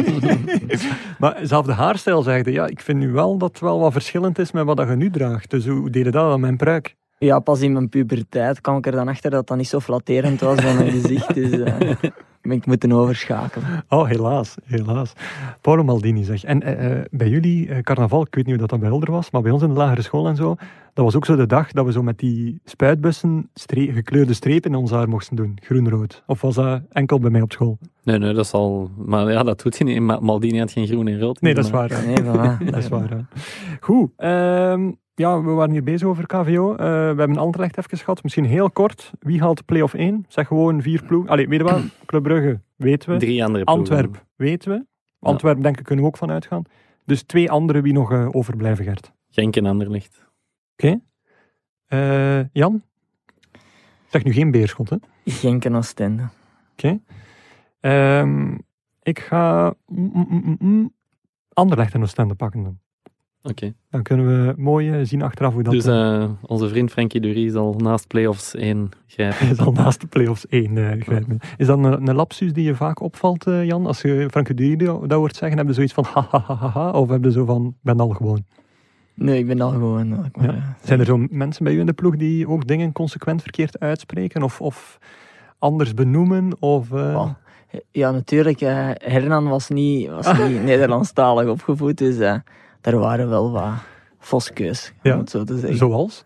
maar zelf de haarstijl zegde, ja, ik vind nu wel dat het wel wat verschillend is met wat je nu draagt. Dus hoe deed je dat aan mijn pruik? Ja, pas in mijn puberteit kwam ik er dan achter dat dat niet zo flatterend was van mijn gezicht. Dus uh, ben ik moeten overschakelen. Oh, helaas, helaas. Paolo Maldini zeg. En uh, bij jullie, uh, carnaval, ik weet niet hoe dat, dat bij Helder was, maar bij ons in de lagere school en zo, dat was ook zo de dag dat we zo met die spuitbussen stre- gekleurde strepen in ons haar mochten doen, groen-rood. Of was dat enkel bij mij op school? Nee, nee, dat is al... Maar ja, dat doet hij niet. Maldini had geen groen en rood. Nee, dat is waar. Ja, nee, voilà. dat is waar, ja. Goed, um, ja, we waren hier bezig over K V O. Uh, we hebben Anderlecht even gehad. Misschien heel kort. Wie haalt de play-off één? Zeg gewoon vier ploegen. Allee, weet je wat? Club Brugge, weten we. Drie andere ploegen. Antwerp, weten we. Antwerp, ja. Denk ik, kunnen we ook van uitgaan. Dus twee andere wie nog uh, overblijven, Gert. Genk en Anderlecht. Oké. Okay. Uh, Jan? Zeg nu geen Beerschot, hè? Genk en Oostende. Oké. Okay. Um, ik ga... Mm, mm, mm, mm, Anderlecht en Oostende pakken dan. Oké. Okay. Dan kunnen we mooi uh, zien achteraf hoe dat... Dus uh, onze vriend Frankie Dury zal naast play-offs één grijpen. Hij zal naast de play-offs één uh, grijpen. Is dat een, een lapsus die je vaak opvalt, uh, Jan? Als je Frankie Dury dat hoort zeggen, heb je zoiets van ha ha ha ha ha, of heb je zo van, ben al gewoon? Nee, ik ben al gewoon. Maar, ja. uh, Zijn er zo mensen bij u in de ploeg die ook dingen consequent verkeerd uitspreken, of, of anders benoemen? Of, uh... oh. Ja, natuurlijk. Uh, Hernan was niet, was niet Nederlandstalig opgevoed, dus... Uh, er waren wel wat voskeus, om ja, het zo te zeggen. Zoals?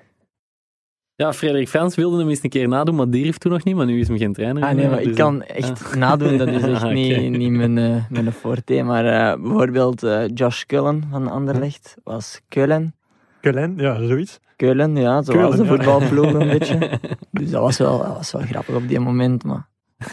Ja, Frederik Frans wilde hem eens een keer nadoen, maar die heeft toen nog niet, maar nu is hem geen trainer. Ah, nee, maar dus ik kan echt ah. nadoen, dat is echt ah, niet, okay. niet mijn, uh, mijn forte. Maar uh, bijvoorbeeld uh, Josh Cullen van Anderlecht was Keulen. Keulen, ja, zoiets. Keulen, ja, zoals Keulen, de voetbalploeg ja. een beetje. Dus dat was, wel, dat was wel grappig op die moment, maar...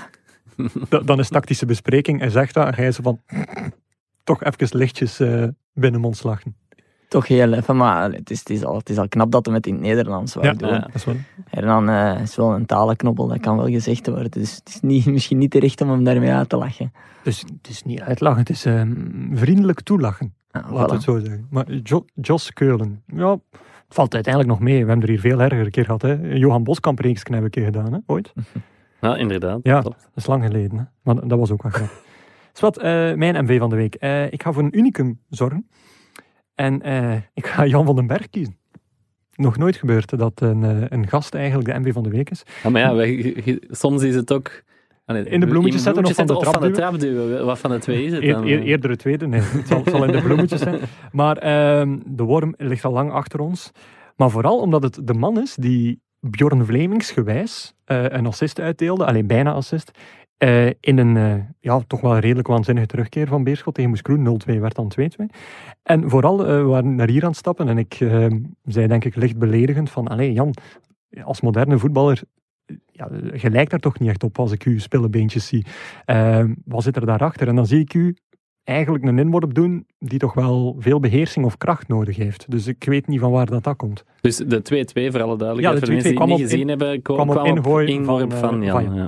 Dan is tactische bespreking, hij zegt dat en hij is van... toch even lichtjes uh, binnen mond slachten. Toch heel even, maar het is, het, is al, het is al knap dat we het in het Nederlands wou ja, doen. Ja, dat is wel. En dan uh, is wel een talenknobbel, dat kan wel gezegd worden. Dus het is niet, misschien niet terecht om hem daarmee uit te lachen. Dus het is niet uitlachen, het is um, vriendelijk toelachen. Ja, laten voilà. we het zo zeggen. Maar jo- Jos Keulen, ja, het valt uiteindelijk nog mee. We hebben er hier veel erger een keer gehad. Hè. Johan Boskamp-reeksken hebben we een keer gedaan, hè, ooit. Ja, inderdaad. Ja, klopt. Dat is lang geleden. Hè. Maar dat was ook wel grappig. Zwat, uh, mijn M V van de week. Uh, ik ga voor een unicum zorgen. En uh, ik ga Jan van den Berg kiezen. Nog nooit gebeurd dat een, uh, een gast eigenlijk de M V van de week is. Ja, maar ja, wij, soms is het ook Allee, in de bloemetjes zetten of van de trap van de duwen? trap duwen. Wat van de twee is het Eer, dan? eer, eerder het tweede, nee. Het zal, het zal in de bloemetjes zijn. Maar uh, de worm ligt al lang achter ons. Maar vooral omdat het de man is die Bjorn Vlemings gewijs uh, een assist uitdeelde, alleen bijna assist, uh, in een uh, ja, toch wel redelijk waanzinnige terugkeer van Beerschot tegen Moes Kroen. nul twee werd dan twee twee. En vooral, uh, we waren naar hier aan het stappen en ik uh, zei denk ik licht beledigend van, allee Jan, als moderne voetballer, ja, je lijkt daar toch niet echt op als ik u spillebeentjes zie. Uh, wat zit er daarachter? En dan zie ik u eigenlijk een inworp doen die toch wel veel beheersing of kracht nodig heeft. Dus ik weet niet van waar dat, dat komt. Dus de twee twee, voor alle duidelijkheid, Ja, voor de mensen die het niet gezien in, hebben, kwam, kwam op kwam ingooi inworp van, van, van uh, Jan. van Ja.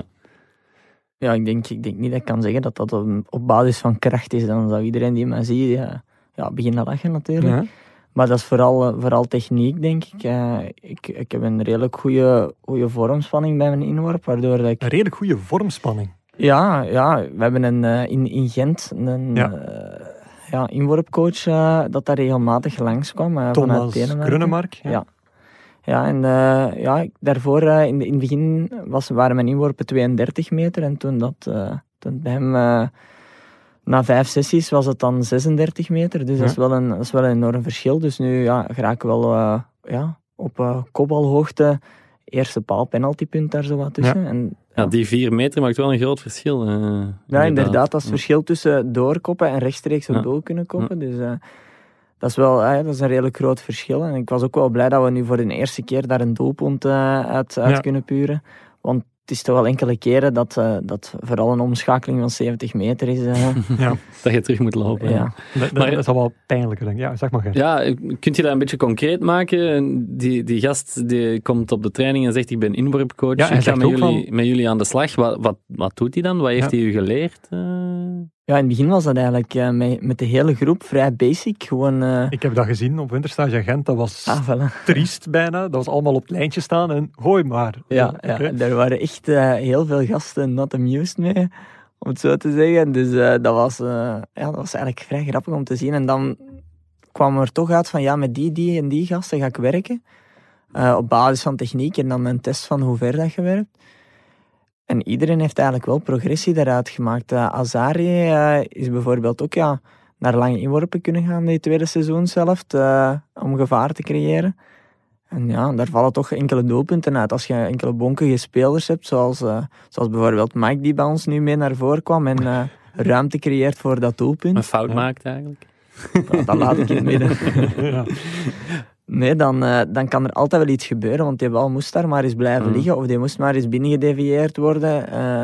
Ja, ik denk, ik denk niet dat ik kan zeggen dat dat op, op basis van kracht is. Dan zou iedereen die mij ziet ja, ja, beginnen lachen natuurlijk. Ja. Maar dat is vooral, vooral techniek, denk ik. Uh, ik. Ik heb een redelijk goede, goede vormspanning bij mijn inworp, waardoor dat ik... Een redelijk goede vormspanning. Ja, ja, we hebben een, uh, in, in Gent een Ja. uh, ja, inworpcoach uh, dat daar regelmatig langskwam. Uh, vanuit Thomas Denemarken. Grunnemark. Ja. Ja. Ja, en uh, ja, daarvoor uh, in, de, in het begin was, waren mijn inworpen tweeëndertig meter. En toen dat uh, toen bij hem, uh, na vijf sessies was het dan zesendertig meter. Dus Ja. dat, is wel een, dat is wel een enorm verschil. Dus nu ja, raak ik wel uh, ja, op uh, kopbalhoogte. Eerste paal, penaltypunt daar zo wat tussen. Ja. En, Ja, die vier meter maakt wel een groot verschil. Uh, ja, inderdaad. inderdaad, dat is het Ja. verschil tussen doorkoppen en rechtstreeks op Ja. doel kunnen koppen. Dus uh, dat is wel uh, dat is een redelijk groot verschil. En ik was ook wel blij dat we nu voor de eerste keer daar een doelpunt uh, uit, uit Ja. kunnen puren. Want het is toch wel enkele keren dat, uh, dat vooral een omschakeling van zeventig meter is. Uh, Ja. Dat je terug moet lopen. ja. Dat, Maar- dat is al wel pijnlijker, denk ik. Ja, zeg maar. Gert. Ja, kunt je dat een beetje concreet maken? Die, die gast die komt op de training en zegt ik ben inworpcoach. Ja, hij ik ga zegt met ook jullie, van- met jullie aan de slag. Wat, wat, wat doet hij dan? Wat heeft Ja. hij u geleerd? Uh, ja, in het begin was dat eigenlijk uh, met, met de hele groep vrij basic. Gewoon, uh, Ik heb dat gezien op Winterstage Gent. Dat was ah, voilà. triest bijna. Dat was allemaal op het lijntje staan en gooi maar. Ja, ja. Oké. Daar waren echt uh, heel veel gasten not amused mee, om het zo te zeggen. Dus uh, dat, was, uh, ja, dat was eigenlijk vrij grappig om te zien. En dan kwam er toch uit van, ja, met die, die en die gasten ga ik werken. Uh, op basis van techniek en dan een test van hoe ver dat je werkt. En iedereen heeft eigenlijk wel progressie daaruit gemaakt. Uh, Azari uh, is bijvoorbeeld ook ja, naar lange inworpen kunnen gaan in het tweede seizoen zelf, uh, om gevaar te creëren. En ja, daar vallen toch enkele doelpunten uit. Als je enkele bonkige spelers hebt, zoals, uh, zoals bijvoorbeeld Mike die bij ons nu mee naar voren kwam en uh, ruimte creëert voor dat doelpunt. een fout Ja. maakt eigenlijk. Nou, dat laat ik in het midden. Ja. Nee, dan, uh, dan kan er altijd wel iets gebeuren, want die bal moest daar maar eens blijven Mm. liggen of die moest maar eens binnengedevieerd worden. Uh,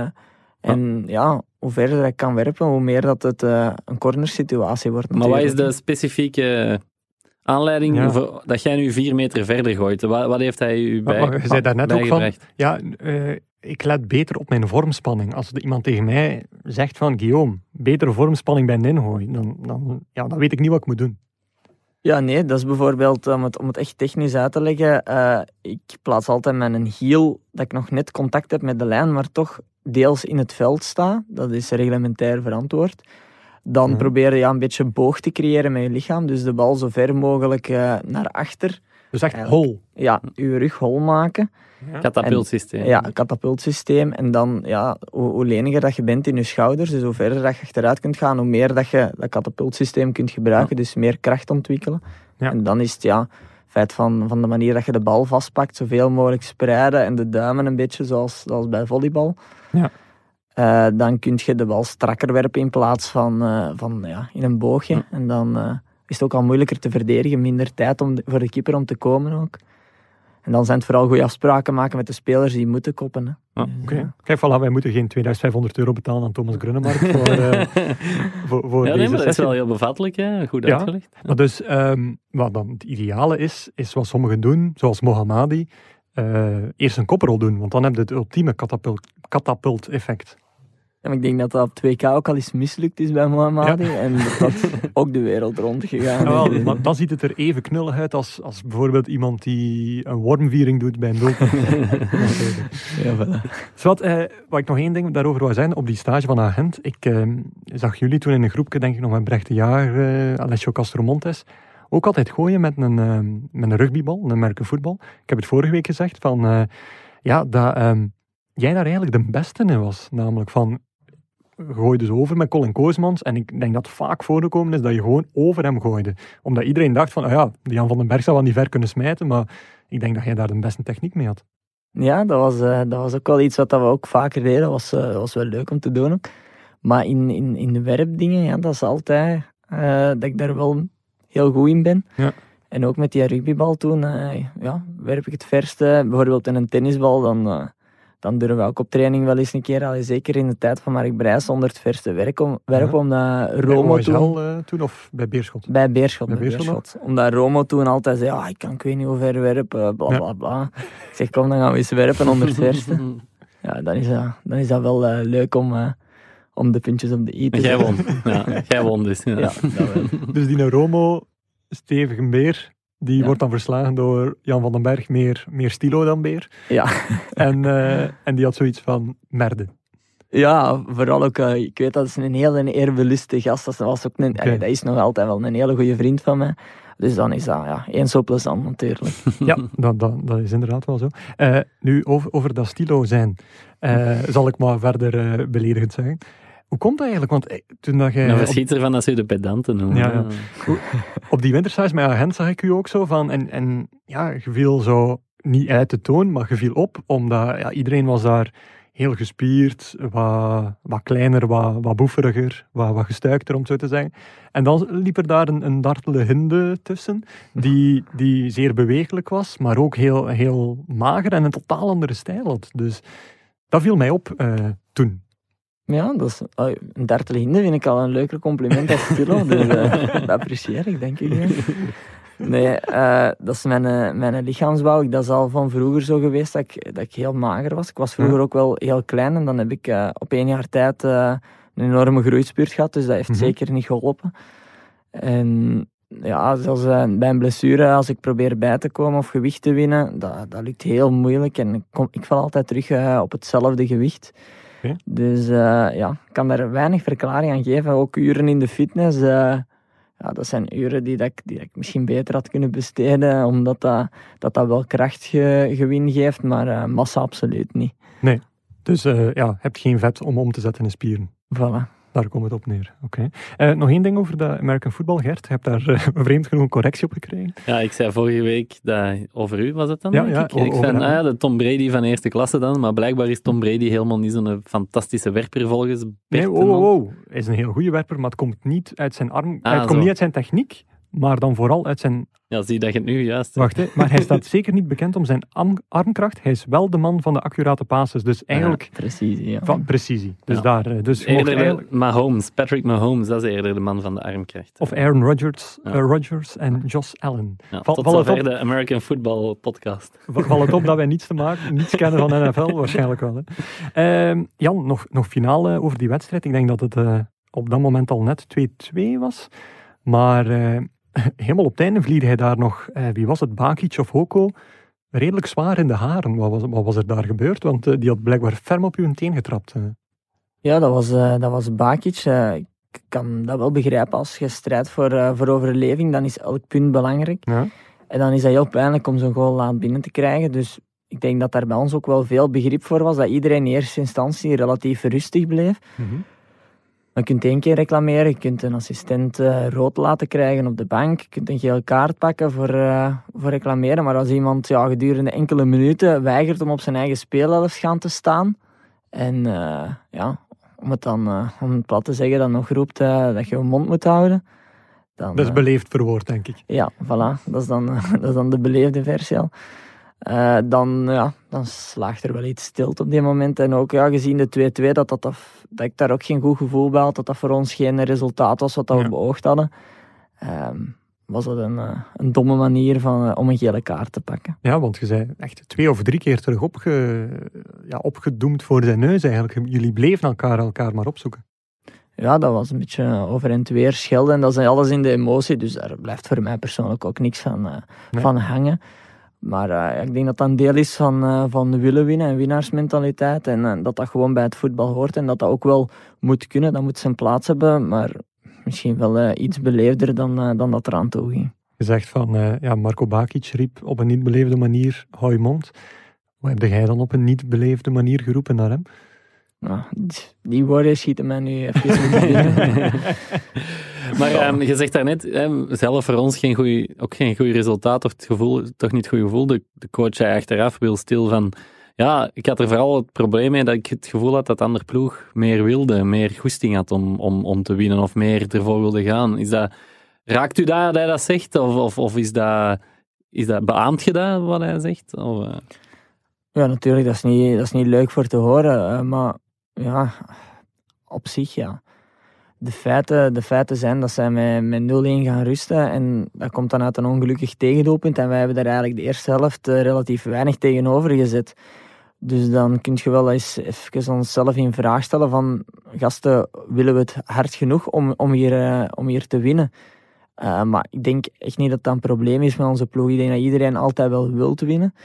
en ja, hoe verder dat ik kan werpen, hoe meer dat het uh, een cornersituatie wordt. Maar wat is natuurlijk. de specifieke aanleiding Ja. voor, dat jij nu vier meter verder gooit? Wat, wat heeft hij u bij, Maar, maar je zei daarnet ook van, bijgebracht? ja, uh, ik let beter op mijn vormspanning. Als iemand tegen mij zegt van, Guillaume, betere vormspanning bij een ingooi, dan, dan, ja, dan weet ik niet wat ik moet doen. Ja, nee, dat is bijvoorbeeld, om het, om het echt technisch uit te leggen, uh, ik plaats altijd mijn heel, dat ik nog net contact heb met de lijn, maar toch deels in het veld sta. Dat is reglementair verantwoord. Dan Mhm. probeer je ja, een beetje boog te creëren met je lichaam, dus de bal zo ver mogelijk uh, naar achter. Dus echt Eigenlijk. hol. Ja, je rug hol maken. Ja. Katapultsysteem. Ja, een katapultsysteem. En dan, ja, hoe, hoe leniger dat je bent in je schouders, dus hoe verder dat je achteruit kunt gaan, hoe meer dat je dat katapultsysteem kunt gebruiken, dus meer kracht ontwikkelen. Ja. En dan is het ja, feit van, van de manier dat je de bal vastpakt, zoveel mogelijk spreiden en de duimen een beetje zoals, zoals bij volleybal. Ja. Uh, dan kun je de bal strakker werpen in plaats van, uh, van ja, in een boogje. Ja. En dan uh, is het ook al moeilijker te verdedigen, minder tijd om de, voor de keeper om te komen ook. En dan zijn het vooral goede afspraken maken met de spelers die moeten koppen. Hè. Ah, Dus, Oké. ja. Kijk, voilà, wij moeten geen tweeduizend vijfhonderd euro betalen aan Thomas Grunnemark voor, uh, voor, voor Ja, deze nee, maar dat is sessie. wel heel bevattelijk, hè? Goed Ja. uitgelegd. Maar dus, um, wat dan het ideale is, is wat sommigen doen, zoals Mohammadi, uh, eerst een kopperrol doen, want dan heb je het ultieme katapult, katapult-effect. En ik denk dat dat op twee K ook al eens mislukt is bij Mohammadi. Ja. En dat dat ook de wereld rondgegaan Ja, is. wel, maar dan ziet het er even knullig uit als, als bijvoorbeeld iemand die een wormviering doet bij een doelpunt. Ja, voilà. Dus wat, eh, wat ik nog één ding daarover wou zijn, op die stage van Agent, ik eh, zag jullie toen in een groepje, denk ik nog met Brecht de Jager, uh, Alessio Castromontes, ook altijd gooien met een, uh, met een rugbybal, een merkenvoetbal. Ik heb het vorige week gezegd, van uh, ja, dat, um, jij daar eigenlijk de beste in was. Namelijk van, gooide ze over met Colin Koosmans. En ik denk dat het vaak voorgekomen is dat je gewoon over hem gooide. Omdat iedereen dacht van, oh ja, Jan van den Berg zou wel niet ver kunnen smijten, maar ik denk dat jij daar de beste techniek mee had. Ja, dat was, uh, dat was ook wel iets wat we ook vaker deden. Dat was, uh, was wel leuk om te doen ook. Maar in, in, in de werpdingen, ja, dat is altijd uh, dat ik daar wel heel goed in ben. Ja. En ook met die rugbybal toen, uh, ja, werp ik het verste. Bijvoorbeeld in een tennisbal, dan, uh, dan durven we ook op training wel eens een keer, allee, zeker in de tijd van Mark Brijs, onder het verste werk om, werp, ja. omdat Romo toen... toen... Uh, toen of bij Beerschot? Bij Beerschot, bij bij Beerschot. Beerschot. Omdat Romo toen altijd zei, ah, ik kan ik weet niet hoe ver werpen, bla bla bla. Ja. Ik zeg, kom, dan gaan we eens werpen onder het verste. Ja, dan is dat, dan is dat wel uh, leuk om, uh, om de puntjes op de i te zetten. Jij won. Ja, jij won dus. Ja. Ja, dat wel. Dus die Romo, stevige Beer, die ja. wordt dan verslagen door Jan van den Berg, meer, meer stilo dan Beer. Ja. En, uh, en die had zoiets van merde. Ja, vooral ook, uh, ik weet dat is een heel eerbeluste gast. Dat, was ook een, okay. allee, dat is nog altijd wel een hele goede vriend van mij. Dus dan is dat ja, eens zo plezant natuurlijk. Ja, dat, dat, dat is inderdaad wel zo. Uh, nu, over, over dat stilo zijn, uh, zal ik maar verder uh, beledigend zeggen. Hoe komt dat eigenlijk? Want toen dat jij... Nou, verschiet ervan dat ze je de pedanten noemen. Ja, ja. Op die wintersize met agent zag ik u ook zo van... En, en ja, je viel zo niet uit de toon, maar je viel op, omdat ja, iedereen was daar heel gespierd, wat, wat kleiner, wat, wat boeferiger, wat, wat gestuikter, om het zo te zeggen. En dan liep er daar een, een dartele hinde tussen, die, die zeer bewegelijk was, maar ook heel, heel mager en een totaal andere stijl had. Dus dat viel mij op uh, toen. Ja, dat is, uh, een dartele hinde vind ik al een leuker compliment als stilo, dus uh, dat apprecieer ik, denk ik. Ja. Nee, uh, dat is mijn, uh, mijn lichaamsbouw. Dat is al van vroeger zo geweest dat ik, dat ik heel mager was. Ik was vroeger ook wel heel klein en dan heb ik uh, op één jaar tijd uh, een enorme groeispurt gehad, dus dat heeft mm-hmm. zeker niet geholpen. En ja, zelfs uh, bij een blessure, als ik probeer bij te komen of gewicht te winnen, dat, dat lukt heel moeilijk en ik, kom, ik val altijd terug uh, op hetzelfde gewicht. Okay. Dus uh, ja, ik kan daar weinig verklaring aan geven. Ook uren in de fitness... Uh, Ja, dat zijn uren die, dat ik, die dat ik misschien beter had kunnen besteden, omdat dat, dat, dat wel krachtgewin geeft, maar uh, massa absoluut niet. Nee, dus uh, ja, je hebt geen vet om om te zetten in spieren. Voilà. Daar komt het op neer. Oké. Okay. Uh, nog één ding over de American Football, Gert. Je hebt daar uh, vreemd genoeg een correctie op gekregen. Ja, ik zei vorige week, dat, over u was het dan? Ja, denk ja, ik ik zei, nou ja, de Tom Brady van eerste klasse dan, maar blijkbaar is Tom Brady helemaal niet zo'n fantastische werper volgens Bert. Nee, oh, oh, oh. Hij is een heel goede werper, maar het komt niet uit zijn arm, ah, het komt niet uit zijn techniek, maar dan vooral uit zijn... Ja, zie dat je het nu juist... Wacht, hè. Maar hij staat zeker niet bekend om zijn arm, armkracht. Hij is wel de man van de accurate passes. Dus eigenlijk... Ja, precisie, ja. Van precisie. Dus ja. daar... Dus eerder eigenlijk... Mahomes, Patrick Mahomes, dat is eerder de man van de armkracht. Of Aaron Rodgers, ja. uh, Rodgers en Josh Allen. Ja, Val, tot zover de American Football podcast. Valt het op dat wij niets te maken, niets kennen van N F L? Waarschijnlijk wel. Hè. Uh, Jan, nog, nog finale over die wedstrijd. Ik denk dat het uh, op dat moment al net twee-twee was. Maar... Uh, helemaal op het einde vlierde hij daar nog, eh, wie was het, Bakic of Hoko, redelijk zwaar in de haren. Wat was, wat was er daar gebeurd? Want uh, die had blijkbaar ferm op uw teen getrapt. Uh. Ja, dat was, uh, dat was Bakic. Uh, ik kan dat wel begrijpen. Als je strijdt voor, uh, voor overleving, dan is elk punt belangrijk. Ja. En dan is dat heel pijnlijk om zo'n goal laat binnen te krijgen. Dus ik denk dat daar bij ons ook wel veel begrip voor was, dat iedereen in eerste instantie relatief rustig bleef. Mm-hmm. Je kunt één keer reclameren, je kunt een assistent uh, rood laten krijgen op de bank, je kunt een gele kaart pakken voor, uh, voor reclameren, maar als iemand ja, gedurende enkele minuten weigert om op zijn eigen speelhelft gaan te staan, en uh, ja, om het dan, uh, om het plat te zeggen, dan nog roept uh, dat je je mond moet houden. Dan, dat is beleefd verwoord, denk ik. Ja, voilà, dat is dan, uh, dat is dan de beleefde versie al. Uh, dan, ja, dan slaagt er wel iets stilte op die moment. En ook ja, gezien de twee-twee, dat, dat, dat, dat ik daar ook geen goed gevoel bij had, dat dat voor ons geen resultaat was wat dat we ja. beoogd hadden, um, was dat een, uh, een domme manier van, uh, om een gele kaart te pakken. Ja, want je zei echt twee of drie keer terug opge, ja, opgedoemd voor zijn neus eigenlijk. Jullie bleven elkaar, elkaar maar opzoeken. Ja, dat was een beetje over en weer schelden. En dat is alles in de emotie, dus daar blijft voor mij persoonlijk ook niks van, uh, nee. van hangen. Maar uh, ik denk dat dat een deel is van, uh, van willen winnen en winnaarsmentaliteit. En uh, dat dat gewoon bij het voetbal hoort. En dat dat ook wel moet kunnen. Dat moet zijn plaats hebben. Maar misschien wel uh, iets beleefder dan, uh, dan dat eraan toe ging. Je zegt van, uh, ja, Marco Bakic riep op een niet beleefde manier, hou je mond. Hoe heb jij dan op een niet beleefde manier geroepen naar hem? Nou, die woorden schieten mij nu even met de dingen. Maar um, je zegt daarnet, hè, zelf voor ons geen goeie, ook geen goed resultaat, of het gevoel, toch niet het goede gevoel. De, de coach zei achteraf, Will Stil, van ja, ik had er vooral het probleem mee dat ik het gevoel had dat de andere ploeg meer wilde, meer goesting had om, om, om te winnen, of meer ervoor wilde gaan. Is dat, raakt u dat, dat hij dat zegt, of, of, of is dat, is dat, beaamt je dat, wat hij zegt? Of, uh... Ja, natuurlijk, dat is niet, dat is niet leuk voor te horen, uh, maar ja, op zich ja. De feiten, de feiten zijn dat zij met, met nul-een gaan rusten en dat komt dan uit een ongelukkig tegendoelpunt en wij hebben daar eigenlijk de eerste helft uh, relatief weinig tegenover gezet. Dus dan kun je wel eens even onszelf in vraag stellen van gasten, willen we het hard genoeg om, om, hier, uh, om hier te winnen? Uh, maar ik denk echt niet dat dat een probleem is met onze ploeg. Ik denk dat iedereen altijd wel wil te winnen.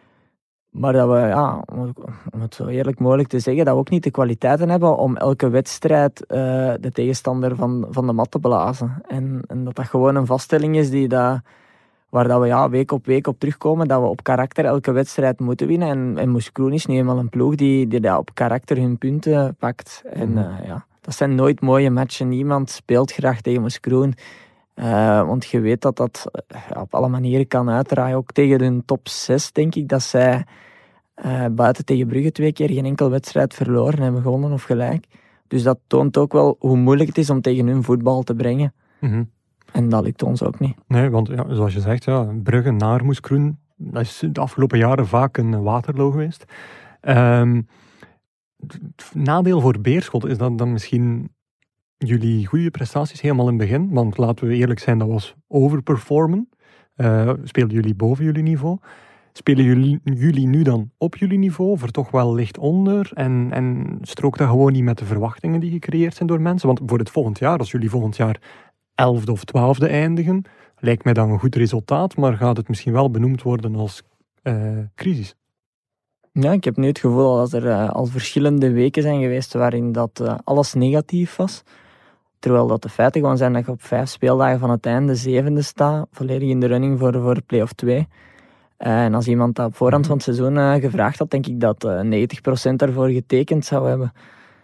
Maar dat we, ja, om het zo eerlijk mogelijk te zeggen, dat we ook niet de kwaliteiten hebben om elke wedstrijd uh, de tegenstander van, van de mat te blazen. En, en dat dat gewoon een vaststelling is die dat, waar dat we ja, week op week op terugkomen, dat we op karakter elke wedstrijd moeten winnen. En, en Moeskroen is nu eenmaal een ploeg die, die dat op karakter hun punten pakt. En uh, ja, dat zijn nooit mooie matchen. Niemand speelt graag tegen Moeskroen. Uh, want je weet dat dat uh, op alle manieren kan uitdraaien. Ook tegen hun top zes denk ik dat zij uh, buiten tegen Brugge twee keer geen enkel wedstrijd verloren hebben, gewonnen of gelijk. Dus dat toont ook wel hoe moeilijk het is om tegen hun voetbal te brengen. Mm-hmm. En dat lukt ons ook niet. Nee, want ja, zoals je zegt, ja, Brugge naar Moeskroen, dat is de afgelopen jaren vaak een Waterloo geweest. Um, het nadeel voor Beerschot is dat dan misschien jullie goede prestaties helemaal in het begin, want laten we eerlijk zijn, dat was overperformen. Uh, speelden jullie boven jullie niveau? Spelen jullie, jullie nu dan op jullie niveau, of er toch wel licht onder? En, en strookt dat gewoon niet met de verwachtingen die gecreëerd zijn door mensen? Want voor het volgend jaar, als jullie volgend jaar elfde of twaalfde eindigen, lijkt mij dan een goed resultaat, maar gaat het misschien wel benoemd worden als uh, crisis? Ja, ik heb nu het gevoel dat er uh, al verschillende weken zijn geweest waarin dat uh, alles negatief was. Terwijl dat de feiten gewoon zijn dat je op vijf speeldagen van het einde zevende staat, volledig in de running voor, voor play-off twee. Uh, en als iemand dat op voorhand van het seizoen uh, gevraagd had, denk ik dat uh, negentig procent daarvoor getekend zou hebben.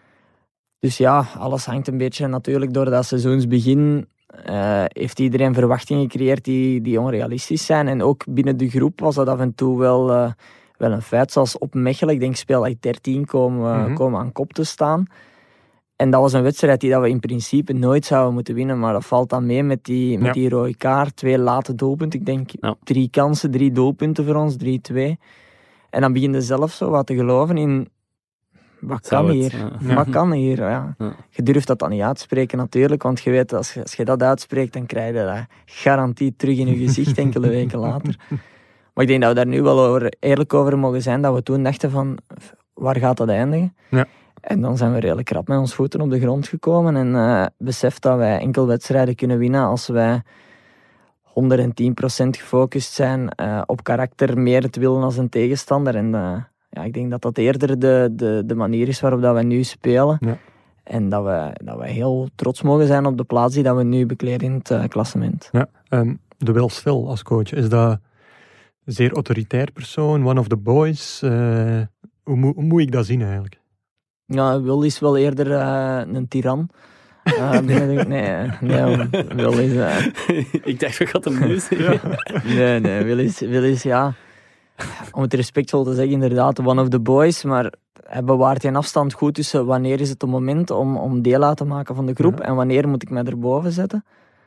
Dus ja, alles hangt een beetje natuurlijk door dat seizoensbegin. Uh, heeft iedereen verwachtingen gecreëerd die, die onrealistisch zijn. En ook binnen de groep was dat af en toe wel, uh, wel een feit. Zoals op Mechelen, ik denk speeldag dertien komen, uh, mm-hmm. komen aan kop te staan. En dat was een wedstrijd die dat we in principe nooit zouden moeten winnen. Maar dat valt dan mee met die, met ja. die rode kaart. Twee late doelpunten. Ik denk ja. drie kansen, drie doelpunten voor ons. drie twee. En dan begin je zelf zo wat te geloven in... Wat kan hier? Ja. Wat kan hier? Ja. Ja. Je durft dat dan niet uitspreken natuurlijk. Want je weet, als je, als je dat uitspreekt, dan krijg je dat garantie terug in je gezicht enkele weken later. Maar ik denk dat we daar nu wel over, eerlijk over mogen zijn. Dat we toen dachten van, waar gaat dat eindigen? Ja. En dan zijn we redelijk rap met ons voeten op de grond gekomen en uh, beseft dat wij enkel wedstrijden kunnen winnen als wij honderdtien procent gefocust zijn uh, op karakter, meer het willen als een tegenstander. En uh, ja, ik denk dat dat eerder de, de, de manier is waarop dat wij nu spelen. Ja. En dat we, dat we heel trots mogen zijn op de plaats die dat we nu bekleden in het uh, klassement. Ja, um, de Will Stil als coach, is dat een zeer autoritair persoon, one of the boys? Uh, hoe, mo- hoe moet ik dat zien eigenlijk? Ja, Will is wel eerder uh, een tiran. Uh, nee, nee, nee, Will is... Uh... ik dacht, wat gaat hem nu zeggen? nee, nee, Will is, Will is, ja... Om het respectvol te zeggen, inderdaad, one of the boys, maar hij bewaart geen afstand goed tussen wanneer is het het moment om, om deel uit te maken van de groep ja. en wanneer moet ik mij erboven zetten.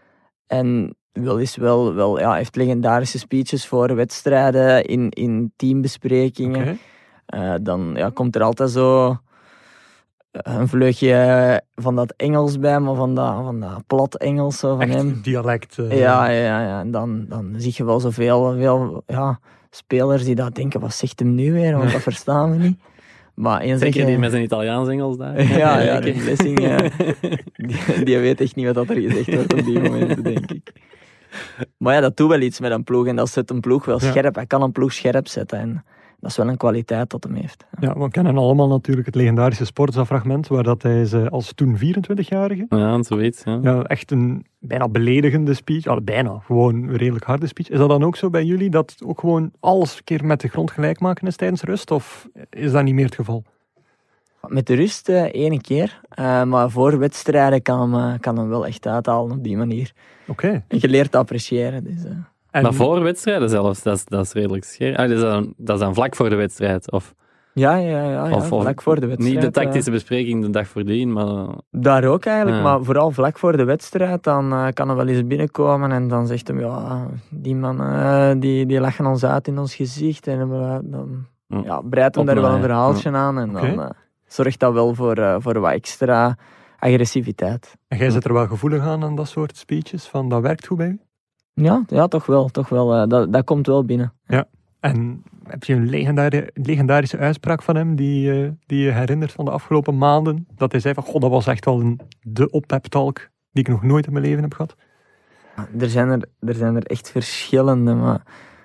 En Will is wel, wel ja, heeft legendarische speeches voor wedstrijden, in, in teambesprekingen. Okay. Uh, dan ja, komt er altijd zo... een vleugje van dat Engels bij, maar van dat, van dat plat Engels zo van echt hem. Dialect. Uh... Ja, ja, ja. En dan, dan zie je wel zoveel veel, ja, spelers die dat denken, wat zegt hem nu weer? Want dat verstaan we niet. Maar eens Zeker je... die met zijn Italiaans-Engels daar. ja, ja, de Blessing, uh, die, die weet echt niet wat er gezegd wordt op die momenten, denk ik. Maar ja, dat doet wel iets met een ploeg en dat zet een ploeg wel scherp. Ja. Hij kan een ploeg scherp zetten en dat is wel een kwaliteit dat hem heeft. Ja, ja, we kennen allemaal natuurlijk het legendarische Sporza-fragment, waar dat hij ze als toen vierentwintigjarige... Ja, zoiets. Ja. Ja, echt een bijna beledigende speech. Oh, bijna, gewoon een redelijk harde speech. Is dat dan ook zo bij jullie, dat ook gewoon alles een keer met de grond gelijk maken is tijdens rust? Of is dat niet meer het geval? met de rust uh, ene keer, uh, maar voor wedstrijden kan hem, uh, kan hem wel echt uithalen op die manier. Oké. Okay. En je leert te appreciëren. Dus, uh. en... Maar voor wedstrijden zelfs, dat is, dat is redelijk scherp. Ah, dat, is dan, dat is dan vlak voor de wedstrijd? Of... Ja, ja, ja, ja of, of vlak voor de wedstrijd. Niet de tactische bespreking de dag voordien, maar... Daar ook eigenlijk, ja. maar vooral vlak voor de wedstrijd, dan uh, kan hij wel eens binnenkomen en dan zegt hij, ja, die mannen, uh, die, die lachen ons uit in ons gezicht en uh, dan ja, breidt hem daar wel een verhaaltje ja. aan en dan... Okay. Uh, zorgt dat wel voor, uh, voor wat extra agressiviteit. En jij zit er wel gevoelig aan aan dat soort speeches? Van dat werkt goed bij u? Ja, ja toch wel. Toch wel uh, dat, dat komt wel binnen. Ja. En heb je een legendari- legendarische uitspraak van hem die, uh, die je herinnert van de afgelopen maanden? Dat hij zei van, god, dat was echt wel een, de op-pep-talk die ik nog nooit in mijn leven heb gehad. Er zijn er, er, zijn er echt verschillende, maar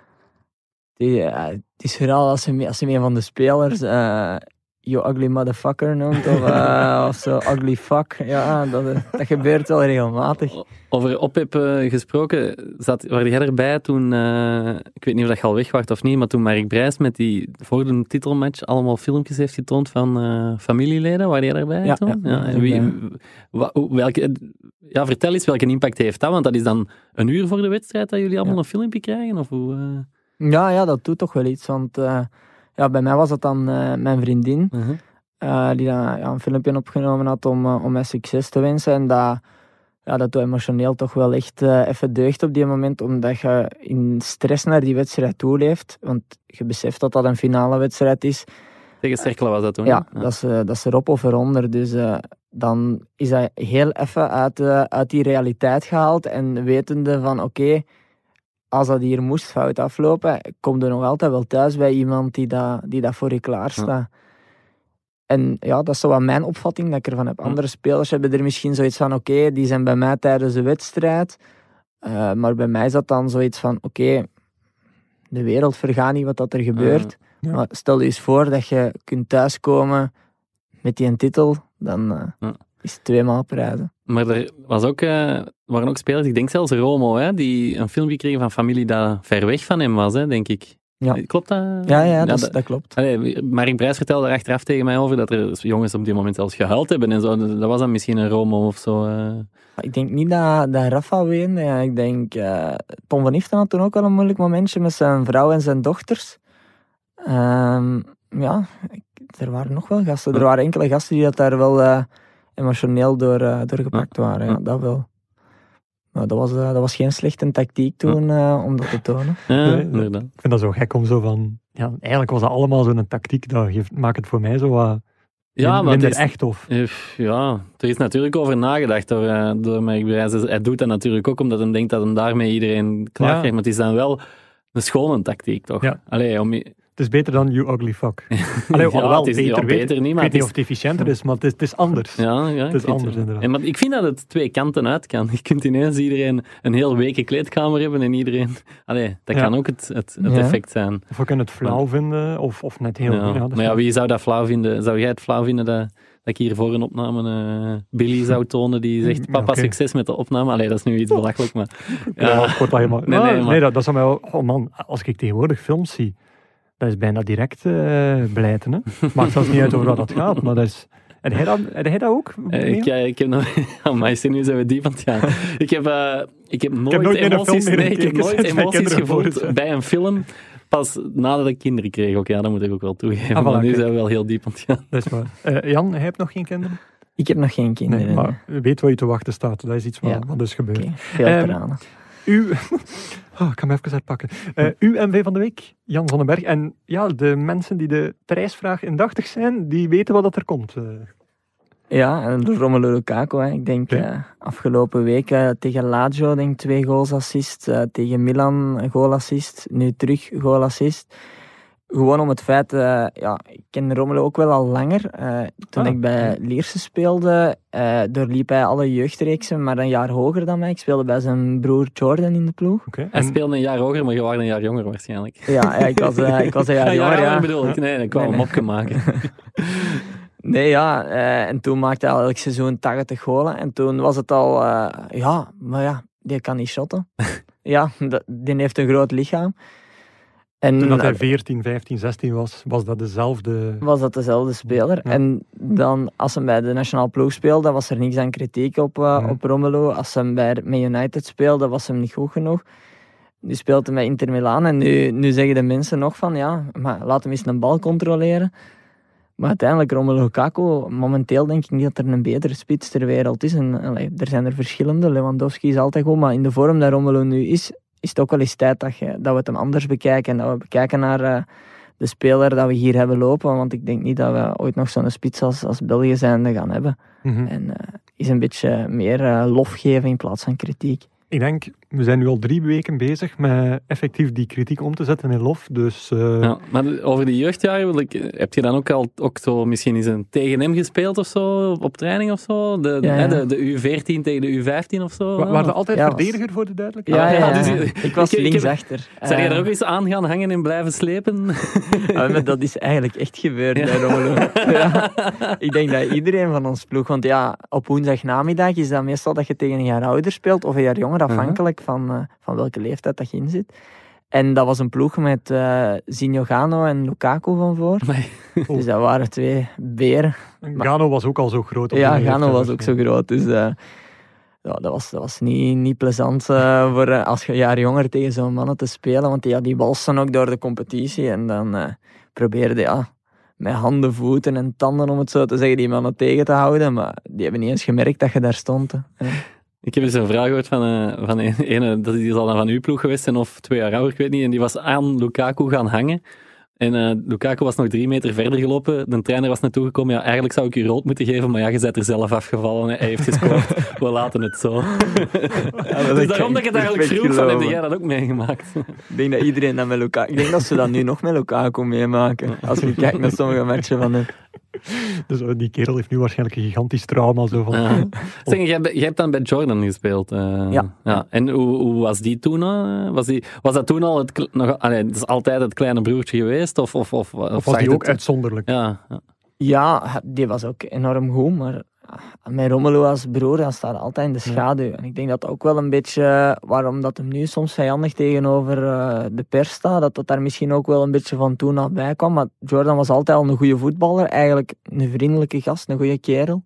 die, uh, het is vooral als je, als je een van de spelers... Uh, you ugly motherfucker noemt, of, uh, of zo, ugly fuck. Ja, dat, dat gebeurt wel regelmatig. Over ophep uh, gesproken, zat, waar jij erbij toen, uh, ik weet niet of dat je al weg was of niet, maar toen Mark Brijs met die, voor de titelmatch allemaal filmpjes heeft getoond van uh, familieleden, waar jij erbij ja, toen? Ja, ja, en wie, wa, welke, ja, vertel eens welke impact heeft dat, want dat is dan een uur voor de wedstrijd dat jullie allemaal ja. een filmpje krijgen? Of hoe, uh... Ja, ja, dat doet toch wel iets, want... Uh, Ja, bij mij was dat dan uh, mijn vriendin, uh-huh. uh, die dan ja, een filmpje opgenomen had om, uh, om mij succes te wensen. En dat, ja, dat doet emotioneel toch wel echt uh, even deugd op die moment, omdat je in stress naar die wedstrijd toeleeft. Want je beseft dat dat een finale wedstrijd is. Tegen Cercle was dat toen? Ja, ja. Dat, is, uh, dat is erop of eronder. Dus uh, dan is dat heel even uit, uh, uit die realiteit gehaald. En wetende van oké, okay, als dat hier moest fout aflopen, kom je nog altijd wel thuis bij iemand die dat, die dat voor je klaarstaat. Ja. En ja, dat is zo wat mijn opvatting dat ik ervan heb. Andere spelers hebben er misschien zoiets van, oké, okay, die zijn bij mij tijdens de wedstrijd. Uh, maar bij mij is dat dan zoiets van, oké, okay, de wereld vergaat niet wat dat er gebeurt. Ja. Maar stel je eens voor dat je kunt thuiskomen met die een titel, dan uh, ja. is het tweemaal prijzen. Maar er was ook, uh, waren ook spelers, ik denk zelfs Romo, hè, die een filmpje kregen van familie dat ver weg van hem was, hè, denk ik. Ja. Klopt dat? Ja, ja, ja dat, dat, dat klopt. Allee, Mark Brijs vertelde er achteraf tegen mij over dat er jongens op die moment zelfs gehuild hebben en zo. Dat was dan misschien een Romo of zo. Uh. Ik denk niet dat, dat Rafa weende. Ja, ik denk, uh, Tom van Iften had toen ook wel een moeilijk momentje met zijn vrouw en zijn dochters. Um, ja, er waren nog wel gasten. Er waren enkele gasten die dat daar wel... Uh, emotioneel door, uh, doorgepakt waren, ja, dat wel. Maar dat was, uh, dat was geen slechte tactiek toen, uh, om dat te tonen. Ja, inderdaad. Ik vind dat zo gek om zo van... Ja, eigenlijk was dat allemaal zo'n tactiek, dat geeft, maakt het voor mij zo wat... Ja, minder maar is, echt, of... Ja, er is natuurlijk over nagedacht door, uh, door Mark Brijs. Hij doet dat natuurlijk ook omdat hij denkt dat hij daarmee iedereen klaar krijgt, ja. Maar het is dan wel een schone tactiek, toch? Ja. Allee, om... Het is beter dan you ugly fuck. Allee, ja, wel, het is beter, ja, beter niet, maar ik weet niet is... of het efficiënter is, maar het is, het is anders. Ja, ja, het is anders inderdaad. En, maar ik vind dat het twee kanten uit kan. Je kunt ineens iedereen een heel weke kleedkamer hebben en iedereen... Allee, dat ja. kan ook het, het, het ja. effect zijn. Of we kunnen het flauw maar... vinden, of, of net heel... Ja. Ja, maar ja, wie zou dat flauw vinden? Zou jij het flauw vinden dat, dat ik hier voor een opname uh, Billy zou tonen die zegt, papa, ja, okay. succes met de opname? Allee, dat is nu iets belachelijk, maar... Ja, ja. Kort dat helemaal... Nee, nee, maar... nee dat, dat zou mij wel... Oh man, als ik tegenwoordig films zie... Dat is bijna direct uh, blijten. Hè? Maakt zelfs niet uit over wat dat gaat, maar dat is... Heb jij dat, heb jij dat ook? Uh, ik, ja, ik heb nog... Oh, maar nu zijn we diep aan het gaan. Ik heb, uh, ik heb nooit, ik heb nooit emoties, nee, ik heb nooit emoties gevoeld bij een film. Pas nadat ik kinderen kreeg. Ook, ja, dat moet ik ook wel toegeven. Ah, maar nu zijn we wel heel diep aan het gaan. Dat is waar. Uh, Jan, jij hebt nog geen kinderen? Ik heb nog geen kinderen. Nee, maar weet wat je te wachten staat. Dat is iets wat, ja. wat dus gebeurt. Okay. Veel um, tranen. U... Oh, ik kan me even uitpakken. Uh, uw M V van de week, Jan van den Berg. En ja, de mensen die de prijsvraag indachtig zijn, die weten wat dat er komt. Uh. Ja, Romelu Lukaku. Hè. Ik denk okay. uh, afgelopen week uh, tegen Lazio denk twee goals assist. Uh, tegen Milan een goal assist. Nu terug goal assist. Gewoon om het feit, uh, ja, ik ken Romelu ook wel al langer. Uh, toen ah. ik bij Lierse speelde, uh, doorliep hij alle jeugdreeksen, maar een jaar hoger dan mij. Ik speelde bij zijn broer Jordan in de ploeg. Okay. Hij en... speelde een jaar hoger, maar je was een jaar jonger waarschijnlijk. Ja, ja ik, was, uh, ik was een jaar ja, jonger. Ja, ja. bedoel ik. Nee, ik kwam nee, een mopje maken. Nee, ja. Uh, en toen maakte hij elk seizoen tachtig golen. En toen was het al, uh, ja, maar ja, die kan niet shotten. Ja, die heeft een groot lichaam. En toen dat hij veertien, vijftien, zestien was, was dat dezelfde... Was dat dezelfde speler. Ja. En dan, als hij bij de nationale ploeg speelde, was er niks aan kritiek op, uh, ja. op Romelu. Als hij bij Man United speelde, was hem niet goed genoeg. Nu speelt hij met Inter Milaan en nu, nu zeggen de mensen nog van, ja, maar laat hem eens een bal controleren. Maar uiteindelijk, Romelu Lukaku, momenteel denk ik niet dat er een betere spits ter wereld is. En, allee, er zijn er verschillende, Lewandowski is altijd goed, maar in de vorm dat Romelu nu is, is het ook wel eens tijd dat, je, dat we het hem anders bekijken. En dat we bekijken naar uh, de speler dat we hier hebben lopen. Want ik denk niet dat we ooit nog zo'n spits als, als België zijnde gaan hebben. Mm-hmm. En uh, is een beetje meer uh, lof geven in plaats van kritiek. Ik denk, we zijn nu al drie weken bezig met effectief die kritiek om te zetten in lof. Dus, uh... ja, maar over die jeugdjaren, wil ik, heb je dan ook al ook zo misschien eens een tegen hem gespeeld of zo, op training of zo? De, ja, ja. de, de U veertien tegen de U vijftien of zo? Wa- waren altijd ja, verdediger voor de duidelijkheid? Ja, ja, ja. ja. Dus, ik was ik, linksachter. Ik Zijn uh, je er ook eens aan gaan hangen en blijven slepen? Ja, maar dat is eigenlijk echt gebeurd ja. bij Romelu. Ja. Ik denk dat iedereen van ons ploeg, want ja, op woensdagnamiddag is dat meestal dat je tegen een jaar ouder speelt of een jaar jonger, afhankelijk Van, uh, van welke leeftijd dat je in zit. En dat was een ploeg met uh, Zinho Gano en Lukaku van voor. Nee. Oh. Dus dat waren twee beren. En Gano was ook al zo groot. Ja, Gano was ook zo groot. Dus uh, ja, dat was, dat was niet, niet plezant uh, voor uh, als je een jaar jonger tegen zo'n mannen te spelen. Want die, ja, die balsten ook door de competitie. En dan uh, probeerde ja, met handen, voeten en tanden, om het zo te zeggen, die mannen tegen te houden. Maar die hebben niet eens gemerkt dat je daar stond. Hè. Ik heb eens een vraag gehoord van, uh, van een, een, dat is al van uw ploeg geweest zijn, of twee jaar ouder, ik weet niet. En die was aan Lukaku gaan hangen. En uh, Lukaku was nog drie meter verder gelopen. De trainer was naartoe gekomen. Ja, eigenlijk zou ik u rood moeten geven, maar ja, je bent er zelf afgevallen. Hè. Hij heeft gescoord. We laten het zo. Ja, dus daarom dat ik het eigenlijk vroeg van, heb jij dat ook meegemaakt? Ik denk dat iedereen dat met Lukaku... Ik denk dat ze dat nu nog met Lukaku meemaken. Als je kijkt naar sommige matchen van hem. Dus die kerel heeft nu waarschijnlijk een gigantisch trauma. Zo van, ja. Zeg, jij, jij hebt dan bij Jordan gespeeld. Uh, ja. ja. En hoe, hoe was die toen? Uh? Was, die, was dat toen al het, nog, allee, dat is altijd het kleine broertje geweest? Of, of, of, of, of was die ook het, uitzonderlijk? Ja, ja. ja, die was ook enorm goed, maar met Romelu als broer, dan staat altijd in de schaduw. En ik denk dat ook wel een beetje, waarom dat hem nu soms vijandig tegenover uh, de pers staat, dat dat daar misschien ook wel een beetje van toen af bij kwam. Maar Jordan was altijd al een goede voetballer, eigenlijk een vriendelijke gast, een goede kerel.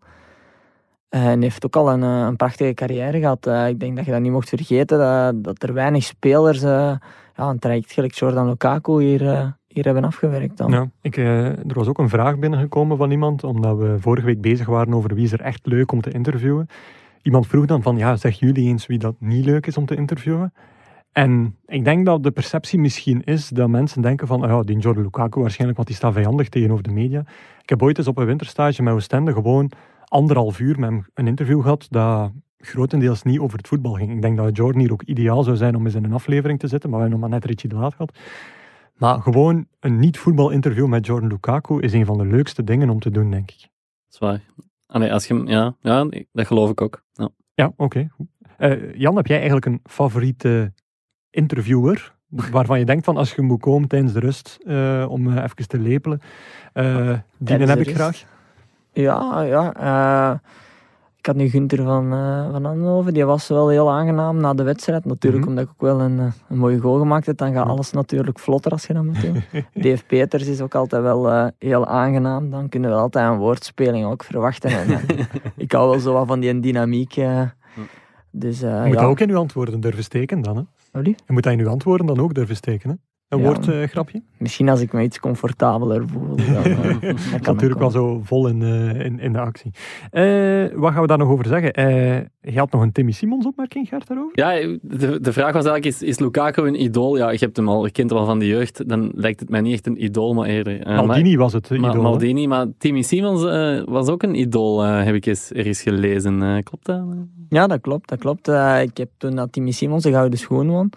Uh, en heeft ook al een, een prachtige carrière gehad. Uh, ik denk dat je dat niet mocht vergeten, dat, dat er weinig spelers uh, ja, een traject gelijk Jordan Lukaku hier... Uh, hier hebben afgewerkt dan. Ja, ik, uh, er was ook een vraag binnengekomen van iemand, omdat we vorige week bezig waren over wie is er echt leuk om te interviewen. Iemand vroeg dan van, ja, zeg jullie eens wie dat niet leuk is om te interviewen. En ik denk dat de perceptie misschien is dat mensen denken van, oh ja, die Jordan Lukaku waarschijnlijk, want die staat vijandig tegenover de media. Ik heb ooit eens op een winterstage met Oostende gewoon anderhalf uur met hem een interview gehad dat grotendeels niet over het voetbal ging. Ik denk dat Jordan hier ook ideaal zou zijn om eens in een aflevering te zitten, maar we hebben nog maar net Richie de Laat gehad. Maar gewoon een niet-voetbal-interview met Jordan Lukaku is een van de leukste dingen om te doen, denk ik. Zwaar. Allee, als je, ja, ja, dat geloof ik ook. Ja, ja oké. Okay. Uh, Jan, heb jij eigenlijk een favoriete interviewer? Waarvan je denkt van, als je moet komen tijdens de rust, uh, om uh, even te lepelen. Uh, die heb ik graag. Ja, ja. Uh, ik had nu Gunther van, uh, van Andenhoven. Die was wel heel aangenaam na de wedstrijd. Natuurlijk, mm-hmm. omdat ik ook wel een, een mooie goal gemaakt heb. Dan gaat alles natuurlijk vlotter als je dat moet doen. Dave Peters is ook altijd wel uh, heel aangenaam. Dan kunnen we altijd een woordspeling ook verwachten. En, uh, ik hou wel zo wat van die dynamiek. Uh, dus, uh, je moet ja. dat ook in uw antwoorden durven steken dan, hè? Sorry? Je moet dat in uw antwoorden dan ook durven steken, hè? Een ja, woordgrapje? Uh, misschien als ik me iets comfortabeler voel. Dan, uh, dat kan natuurlijk wel zo vol in, uh, in, in de actie. Uh, wat gaan we daar nog over zeggen? Uh, je had nog een Timmy Simons opmerking, Gert, daarover? Ja, de, de vraag was eigenlijk, is, is Lukaku een idool? Ja, je hebt hem al, je kent hem al van de jeugd. Dan lijkt het mij niet echt een idool, maar eerder... Uh, Maldini maar, was het, idool. Ma- Maldini, maar Timmy Simons uh, was ook een idool, uh, heb ik eens, er eens gelezen. Uh, klopt dat? Ja, dat klopt. Dat klopt. Uh, ik heb toen dat Timmy Simons de gouden schoen won.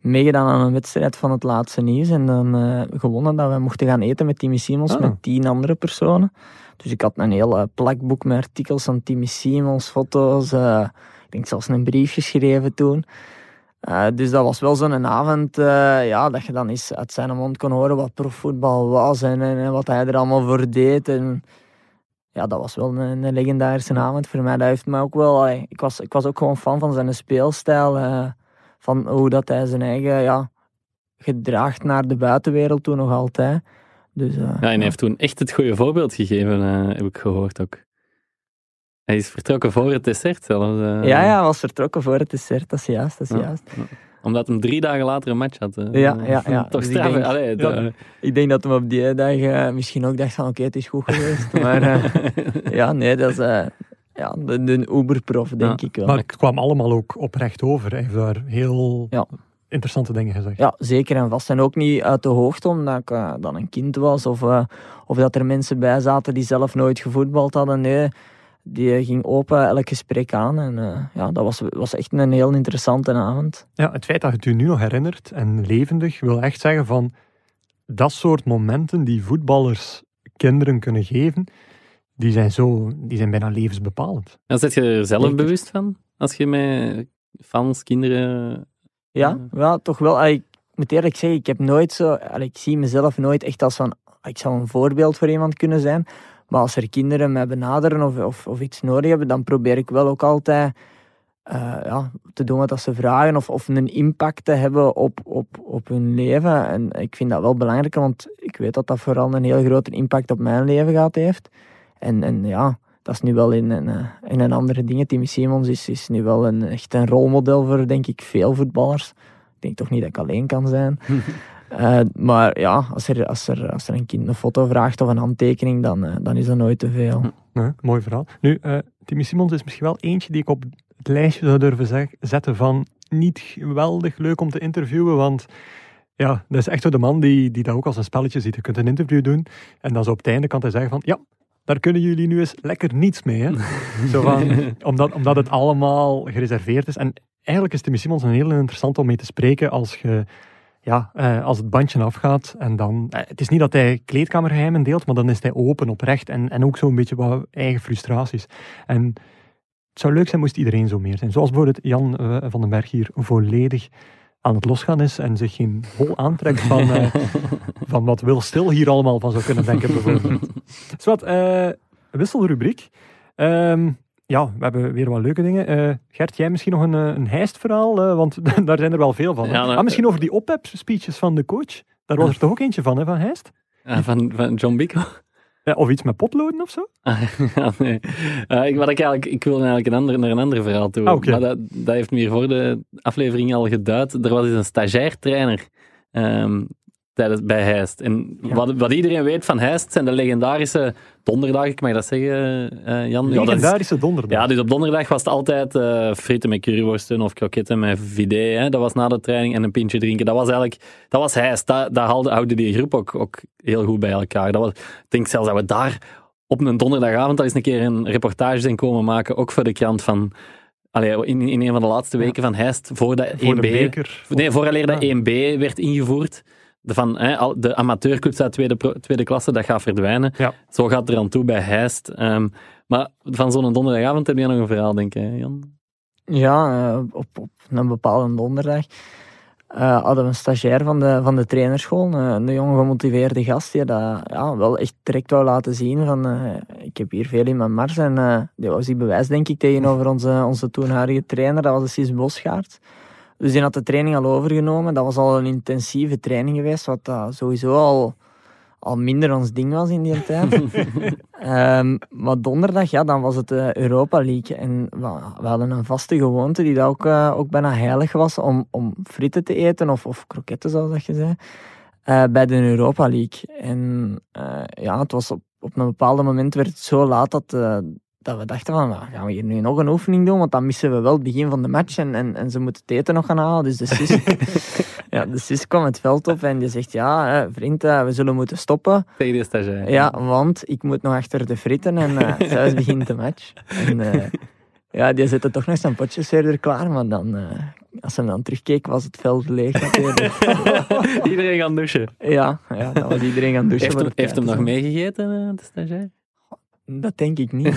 meegedaan aan een wedstrijd van het laatste nieuws. En dan uh, gewonnen dat we mochten gaan eten met Timmy Simons, Ah. met tien andere personen. Dus ik had een heel uh, plakboek met artikels van Timmy Simons, foto's. Uh, ik denk zelfs een brief geschreven toen. Uh, dus dat was wel zo'n avond uh, ja, dat je dan eens uit zijn mond kon horen wat profvoetbal was en, en, en wat hij er allemaal voor deed. En, ja, dat was wel een, een legendarische avond voor mij. Dat heeft mij ook wel, allee, ik, was, ik was ook gewoon fan van zijn speelstijl. Uh, van hoe dat hij zijn eigen ja, gedraagt naar de buitenwereld toen nog altijd. Dus, uh, Ja, en hij ja. heeft toen echt het goede voorbeeld gegeven, uh, heb ik gehoord ook. Hij is vertrokken voor het dessert zelfs. Uh, Ja, ja, hij was vertrokken voor het dessert, dat is juist. Dat is Ja. juist. Omdat hij drie dagen later een match had. Uh, Ja, ja, ja. Toch Dus ik straf. denk- Allee, Ja. de- Ik denk dat hij op die dag uh, misschien ook dacht van oké, okay, het is goed geweest. Maar uh, ja, nee, dat is uh, ja, de, de Uberprof, denk Ja, ik wel. Maar het kwam allemaal ook oprecht over. Hij heeft daar heel Ja. interessante dingen gezegd. Ja, zeker en vast. En ook niet uit de hoogte, omdat ik uh, dan een kind was. Of, uh, of dat er mensen bij zaten die zelf nooit gevoetbald hadden. Nee, die ging open elk gesprek aan. En uh, ja, dat was, was echt een heel interessante avond. Ja, het feit dat je het u nu nog herinnert en levendig wil echt zeggen van dat soort momenten die voetballers kinderen kunnen geven, die zijn, zo, die zijn bijna levensbepalend. En zit je er zelf Zeker. bewust van? Als je met fans, kinderen... Ja, ja toch wel. Allee, ik moet eerlijk zeggen, ik heb nooit zo... Allee, ik zie mezelf nooit echt als van... Ik zou een voorbeeld voor iemand kunnen zijn. Maar als er kinderen mij benaderen of, of, of iets nodig hebben, dan probeer ik wel ook altijd uh, ja, te doen wat dat ze vragen. Of, of een impact te hebben op, op, op hun leven. En ik vind dat wel belangrijk, want ik weet dat dat vooral een heel grote impact op mijn leven gehad heeft. En, en ja... Dat is nu wel in een, in een andere ding. Timmy Simons is, is nu wel een, echt een rolmodel voor, denk ik, veel voetballers. Ik denk toch niet dat ik alleen kan zijn. uh, maar ja, als er, als, er, als er een kind een foto vraagt of een handtekening, dan, uh, dan is dat nooit te veel. Ja, mooi verhaal. Nu, uh, Timmy Simons is misschien wel eentje die ik op het lijstje zou durven zeg, zetten van niet geweldig leuk om te interviewen, want ja, dat is echt zo de man die, die dat ook als een spelletje ziet. Je kunt een interview doen en dan zo op het einde kan hij zeggen van ja, daar kunnen jullie nu eens lekker niets mee. Hè? Zo van, omdat, omdat het allemaal gereserveerd is. En eigenlijk is Timmy Simons een heel interessant om mee te spreken als, je, ja, eh, als het bandje afgaat. En dan, eh, het is niet dat hij kleedkamergeheimen deelt, maar dan is hij open, oprecht. En, en ook zo'n beetje wat eigen frustraties. En het zou leuk zijn moest iedereen zo meer zijn. Zoals bijvoorbeeld Jan uh, van den Berg hier volledig aan het losgaan is en zich geen hol aantrekt van, uh, van wat Wil Stil hier allemaal van zou kunnen denken bijvoorbeeld. Dus wat, uh, wisselrubriek. Um, ja, we hebben weer wat leuke dingen. Uh, Gert, jij misschien nog een, een heistverhaal? Uh, want daar zijn er wel veel van. Ja, nou, ah, misschien over die ophef-speeches van de coach. Daar was er toch ook eentje van, hè, van Heist? Ja, van, van John Bicco? Ja, of iets met potloden of zo? Ah, ja, nee. Uh, ik, wat ik, eigenlijk, ik wil eigenlijk een ander, naar een ander verhaal toe. Ah, okay. Maar dat, dat heeft me hier voor de aflevering al geduid. Er was eens een stagiair-trainer um, tijdens, bij Heist. En ja. wat, wat iedereen weet van Heist zijn de legendarische donderdag, ik mag dat zeggen, uh, Jan? Legendarische ja, donderdag. Ja, dus op donderdag was het altijd uh, frieten met curryworsten of kroketten met vide. Hè. Dat was na de training en een pintje drinken. Dat was eigenlijk, dat was Heist. Dat, dat houden die groep ook, ook heel goed bij elkaar. Dat was, ik denk zelfs dat we daar op een donderdagavond al eens een keer een reportage zijn komen maken, ook voor de krant van... Allee, in, in een van de laatste weken van Heist, voor de voor één B... De beker. Nee, vooraleer de ah. één B werd ingevoerd. De, van, hè, de amateurclubs uit tweede, tweede klasse, dat gaat verdwijnen. Ja. Zo gaat het er aan toe bij Heist. Um, maar van zo'n donderdagavond heb je nog een verhaal, denk ik, Jan? Ja, uh, op, op een bepaalde donderdag uh, hadden we een stagiair van de, van de trainerschool, uh, een jonge gemotiveerde gast, die dat ja, wel echt direct wou laten zien van uh, ik heb hier veel in mijn mars. En uh, die wou zich bewijs, denk ik, tegenover onze, onze toenmalige trainer, dat was de Sis Bosgaard. Dus die had de training al overgenomen. Dat was al een intensieve training geweest, wat uh, sowieso al, al minder ons ding was in die tijd. um, maar donderdag, ja, dan was het de Europa League. En we, we hadden een vaste gewoonte die dat ook, uh, ook bijna heilig was om, om frieten te eten, of, of kroketten, zoals dat je zei, uh, bij de Europa League. En uh, ja, het was op, op een bepaald moment werd het zo laat dat... Uh, dat we dachten van, nou, gaan we hier nu nog een oefening doen, want dan missen we wel het begin van de match en, en, en ze moeten het eten nog gaan halen. Dus de sis, ja, de sis kwam het veld op en die zegt, ja, hè, vriend, uh, we zullen moeten stoppen. Tegen de stagiair. Ja, want ik moet nog achter de fritten en uh, zelfs begint de match. En uh, ja, die zette toch nog zijn potjesverder klaar, maar dan uh, als hij dan terugkeek, was het veld leeg natuurlijk. Iedereen gaan douchen. ja, ja, dan was iedereen gaan douchen. Heeft voor hem, de heeft hem tijd nog te zijn. meegegeten, de stagiair? Dat denk ik niet.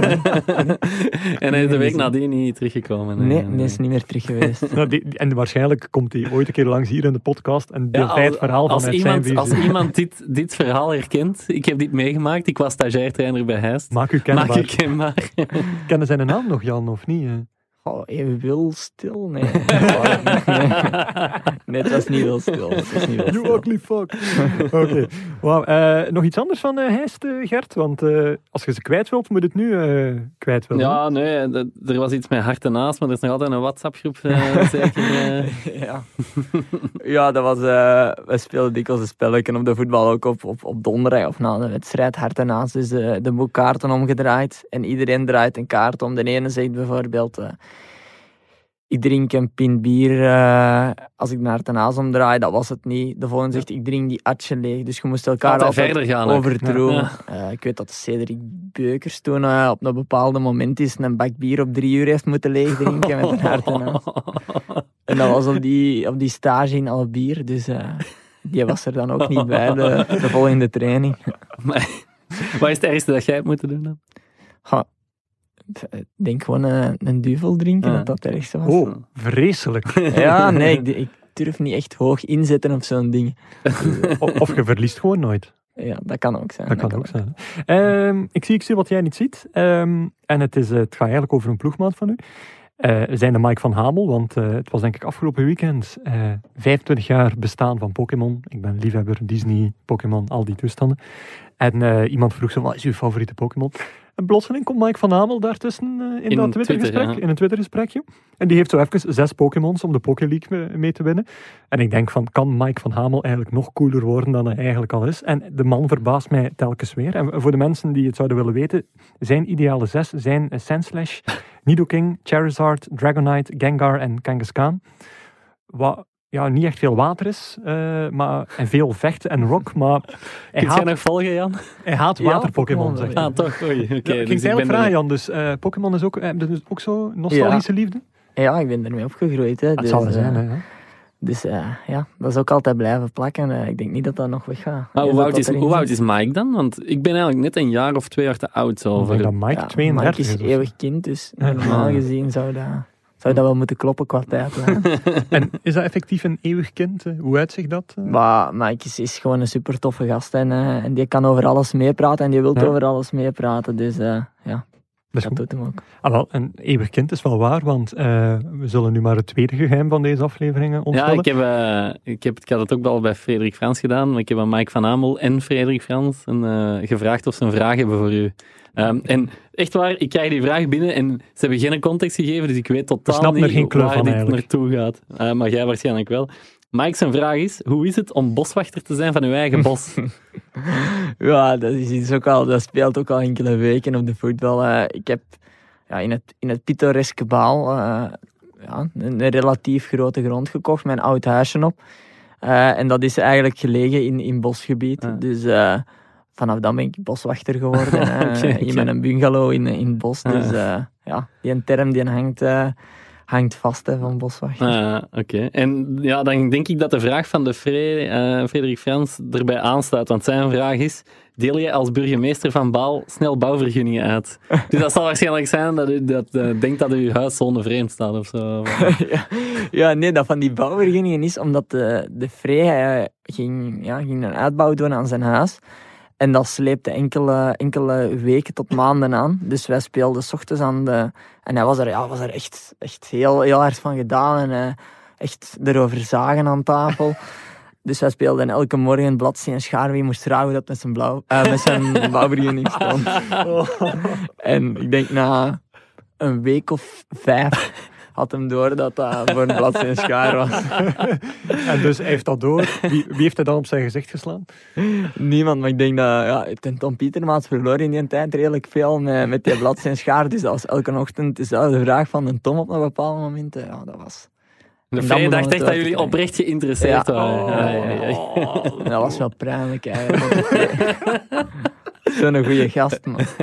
En hij is de week nadien niet teruggekomen. Nee, nee, is niet meer terug geweest. Nou, die, en waarschijnlijk komt hij ooit een keer langs hier in de podcast en deelt hij het verhaal als vanuit iemand, zijn als visie. iemand dit, dit verhaal herkent, ik heb dit meegemaakt, ik was stagiairtrainer bij Heist. Maak u Maak kenbaar. je kenbaar. Kennen zijn naam nog, Jan, of niet? hè? Oh, even wil stil? Nee. Oh, nee. Nee, het was niet wil stil. Het was niet wil You stil. ugly fuck. Oké. Wauw. Eh, nog iets anders van uh, Heist, uh, Gert? Want uh, als je ze kwijt wilt, moet het nu uh, kwijt willen. Ja, nee, d- er was iets met hart en naast, maar er is nog altijd een WhatsApp-groep. Uh, zeker. Uh. Ja. ja, dat was... Uh, we speelden dikwijls een spelletje op de voetbal ook op, op, op donderdag of na de wedstrijd hard en naast. Dus uh, de boek kaarten omgedraaid en iedereen draait een kaart om. De ene zegt bijvoorbeeld... Uh, ik drink een pint bier uh, als ik naar de naast omdraai, dat was het niet. De volgende zegt, ik drink die atje leeg. Dus je moest elkaar Altijd altijd verder gaan ook. overtroeven. Ja. Uh, ik weet dat Cedric Beukers toen uh, op een bepaald moment is een bak bier op drie uur heeft moeten leegdrinken met een hart en naast. En dat was op die, op die stage in Albier, dus uh, die was er dan ook niet bij, de, de volgende training. Maar, wat is het ergste dat jij hebt moeten doen dan? Ha, ik denk gewoon een, een duvel drinken, Ja. dat dat het ergste was. Oh, vreselijk. Ja, nee, ik, ik durf niet echt hoog inzetten op zo'n ding. of, of je verliest gewoon nooit. Ja, dat kan ook zijn. Dat kan ook zijn. Ehm, ik zie, ik zie wat jij niet ziet. Ehm, en het, is, het gaat eigenlijk over een ploegmaat van u. Uh, we zijn de Mike van Hamel, want uh, het was denk ik afgelopen weekend uh, vijfentwintig jaar bestaan van Pokémon. Ik ben liefhebber, Disney, Pokémon, al die toestanden. En uh, iemand vroeg zo, wat is uw favoriete Pokémon? En plotseling komt Mike van Hamel daartussen uh, in, In dat Twittergesprek, Twitter, ja. in een Twittergesprekje. En die heeft zo even zes Pokémons om de Poké League mee, mee te winnen. En ik denk van, kan Mike van Hamel eigenlijk nog cooler worden dan hij eigenlijk al is? En de man verbaast mij telkens weer. En voor de mensen die het zouden willen weten, zijn ideale zes zijn Sandslash, Nidoking, Charizard, Dragonite, Gengar en Kangaskhan. Wat ja, niet echt veel water is, uh, maar, en veel vechten en rock, maar hij Kun jij haat, nog volgen, Jan? hij haat Ja, water-Pokémon, Pokémon, zegt Ah, hij. toch? Oei, oké. Ja, ik dus ging ik eigenlijk ben vragen, er- Jan, dus uh, Pokémon is ook, uh, dus ook zo nostalgische liefde? Ja, ik ben ermee opgegroeid. Hè, Dat dus, zal er uh, zijn, hè. ja. Dus uh, ja, dat is ook altijd blijven plakken. Uh, ik denk niet dat dat nog weggaat. Maar Eens hoe dat oud, dat is, erin hoe zit. oud is Mike dan? Want ik ben eigenlijk net een jaar of twee jaar te oud. Zo, Ik voor... denk dat Mike Ja, tweeëndertig Mike is is. of zo. eeuwig kind, dus Ja. normaal Ja. gezien zou dat, zou dat wel moeten kloppen qua tijdlijn. En is dat effectief een eeuwig kind? uh, Hoe uitzicht dat? uh? Maar Mike is, is gewoon een super toffe gast en, uh, en die kan over alles meepraten en die wil Ja. over alles meepraten. Dus uh, ja, Dat is dat goed. doet hem ook. Ah, wel, een eeuwig kind is wel waar, want uh, we zullen nu maar het tweede geheim van deze afleveringen Ja, onthullen. ik, heb, uh, ik, heb, ik had het ook wel bij Frederik Frans gedaan, maar ik heb aan Mike van Hamel en Frederik Frans een, uh, gevraagd of ze een vraag hebben voor u. Um, en echt waar, ik krijg die vraag binnen en ze hebben geen context gegeven, dus ik weet totaal snappen niet er geen kleur waar van dit eigenlijk. naartoe gaat. Uh, maar jij waarschijnlijk wel. Mike zijn vraag is, hoe is het om boswachter te zijn van uw eigen bos? Ja, dat, is iets ook al, dat speelt ook al enkele weken op de voetbal. Uh, ik heb ja, in het, in het pittoreske Baal uh, ja, een, een relatief grote grond gekocht, met een oud huisje op. Uh, en dat is eigenlijk gelegen in, in bosgebied. Ah. Dus uh, vanaf dan ben ik boswachter geworden. uh, Oké, in oké. mijn bungalow in, in het bos. Ah. Dus uh, ja, die term die hangt, uh, hangt vast hè, van boswachter. Ah, oké. En ja, dan denk ik dat de vraag van de Fre, uh, Frederik Frans erbij aansluit. Want zijn vraag is, deel je als burgemeester van Baal snel bouwvergunningen uit? Dus dat zal waarschijnlijk zijn dat u dat, uh, denkt dat uw huis zonder vreemd staat of zo. ja, ja, nee, dat van die bouwvergunningen is omdat de, de Frey uh, ging, ja, ging een uitbouw doen aan zijn huis. En dat sleepte enkele, enkele weken tot maanden aan. Dus wij speelden 's ochtends aan de... En hij was er, ja, was er echt, echt heel, heel hard van gedaan. En uh, echt erover zagen aan tafel. Dus wij speelden elke morgen Bladzee en Schaar wie moest raden dat met zijn, blauw, uh, met zijn bouwvergunning stond. En ik denk na een week of vijf had hem door dat dat voor een Bladzee en Schaar was. En dus hij heeft dat door. Wie, wie heeft hij dan op zijn gezicht geslaan? Niemand, maar ik denk dat ja, ten Tom Pietermaats verloor in die tijd redelijk veel met, met die Bladzee en Schaar. Dus dat was elke ochtend dezelfde vraag van de Tom op een bepaald moment. Ja, dat was... De En dan Frey begon dacht het echt dat uit te jullie krijgen. oprecht geïnteresseerd Ja. waren. Oh. Ja, ja, ja. Dat was wel pijnlijk eigenlijk. Zo'n goede gast, man.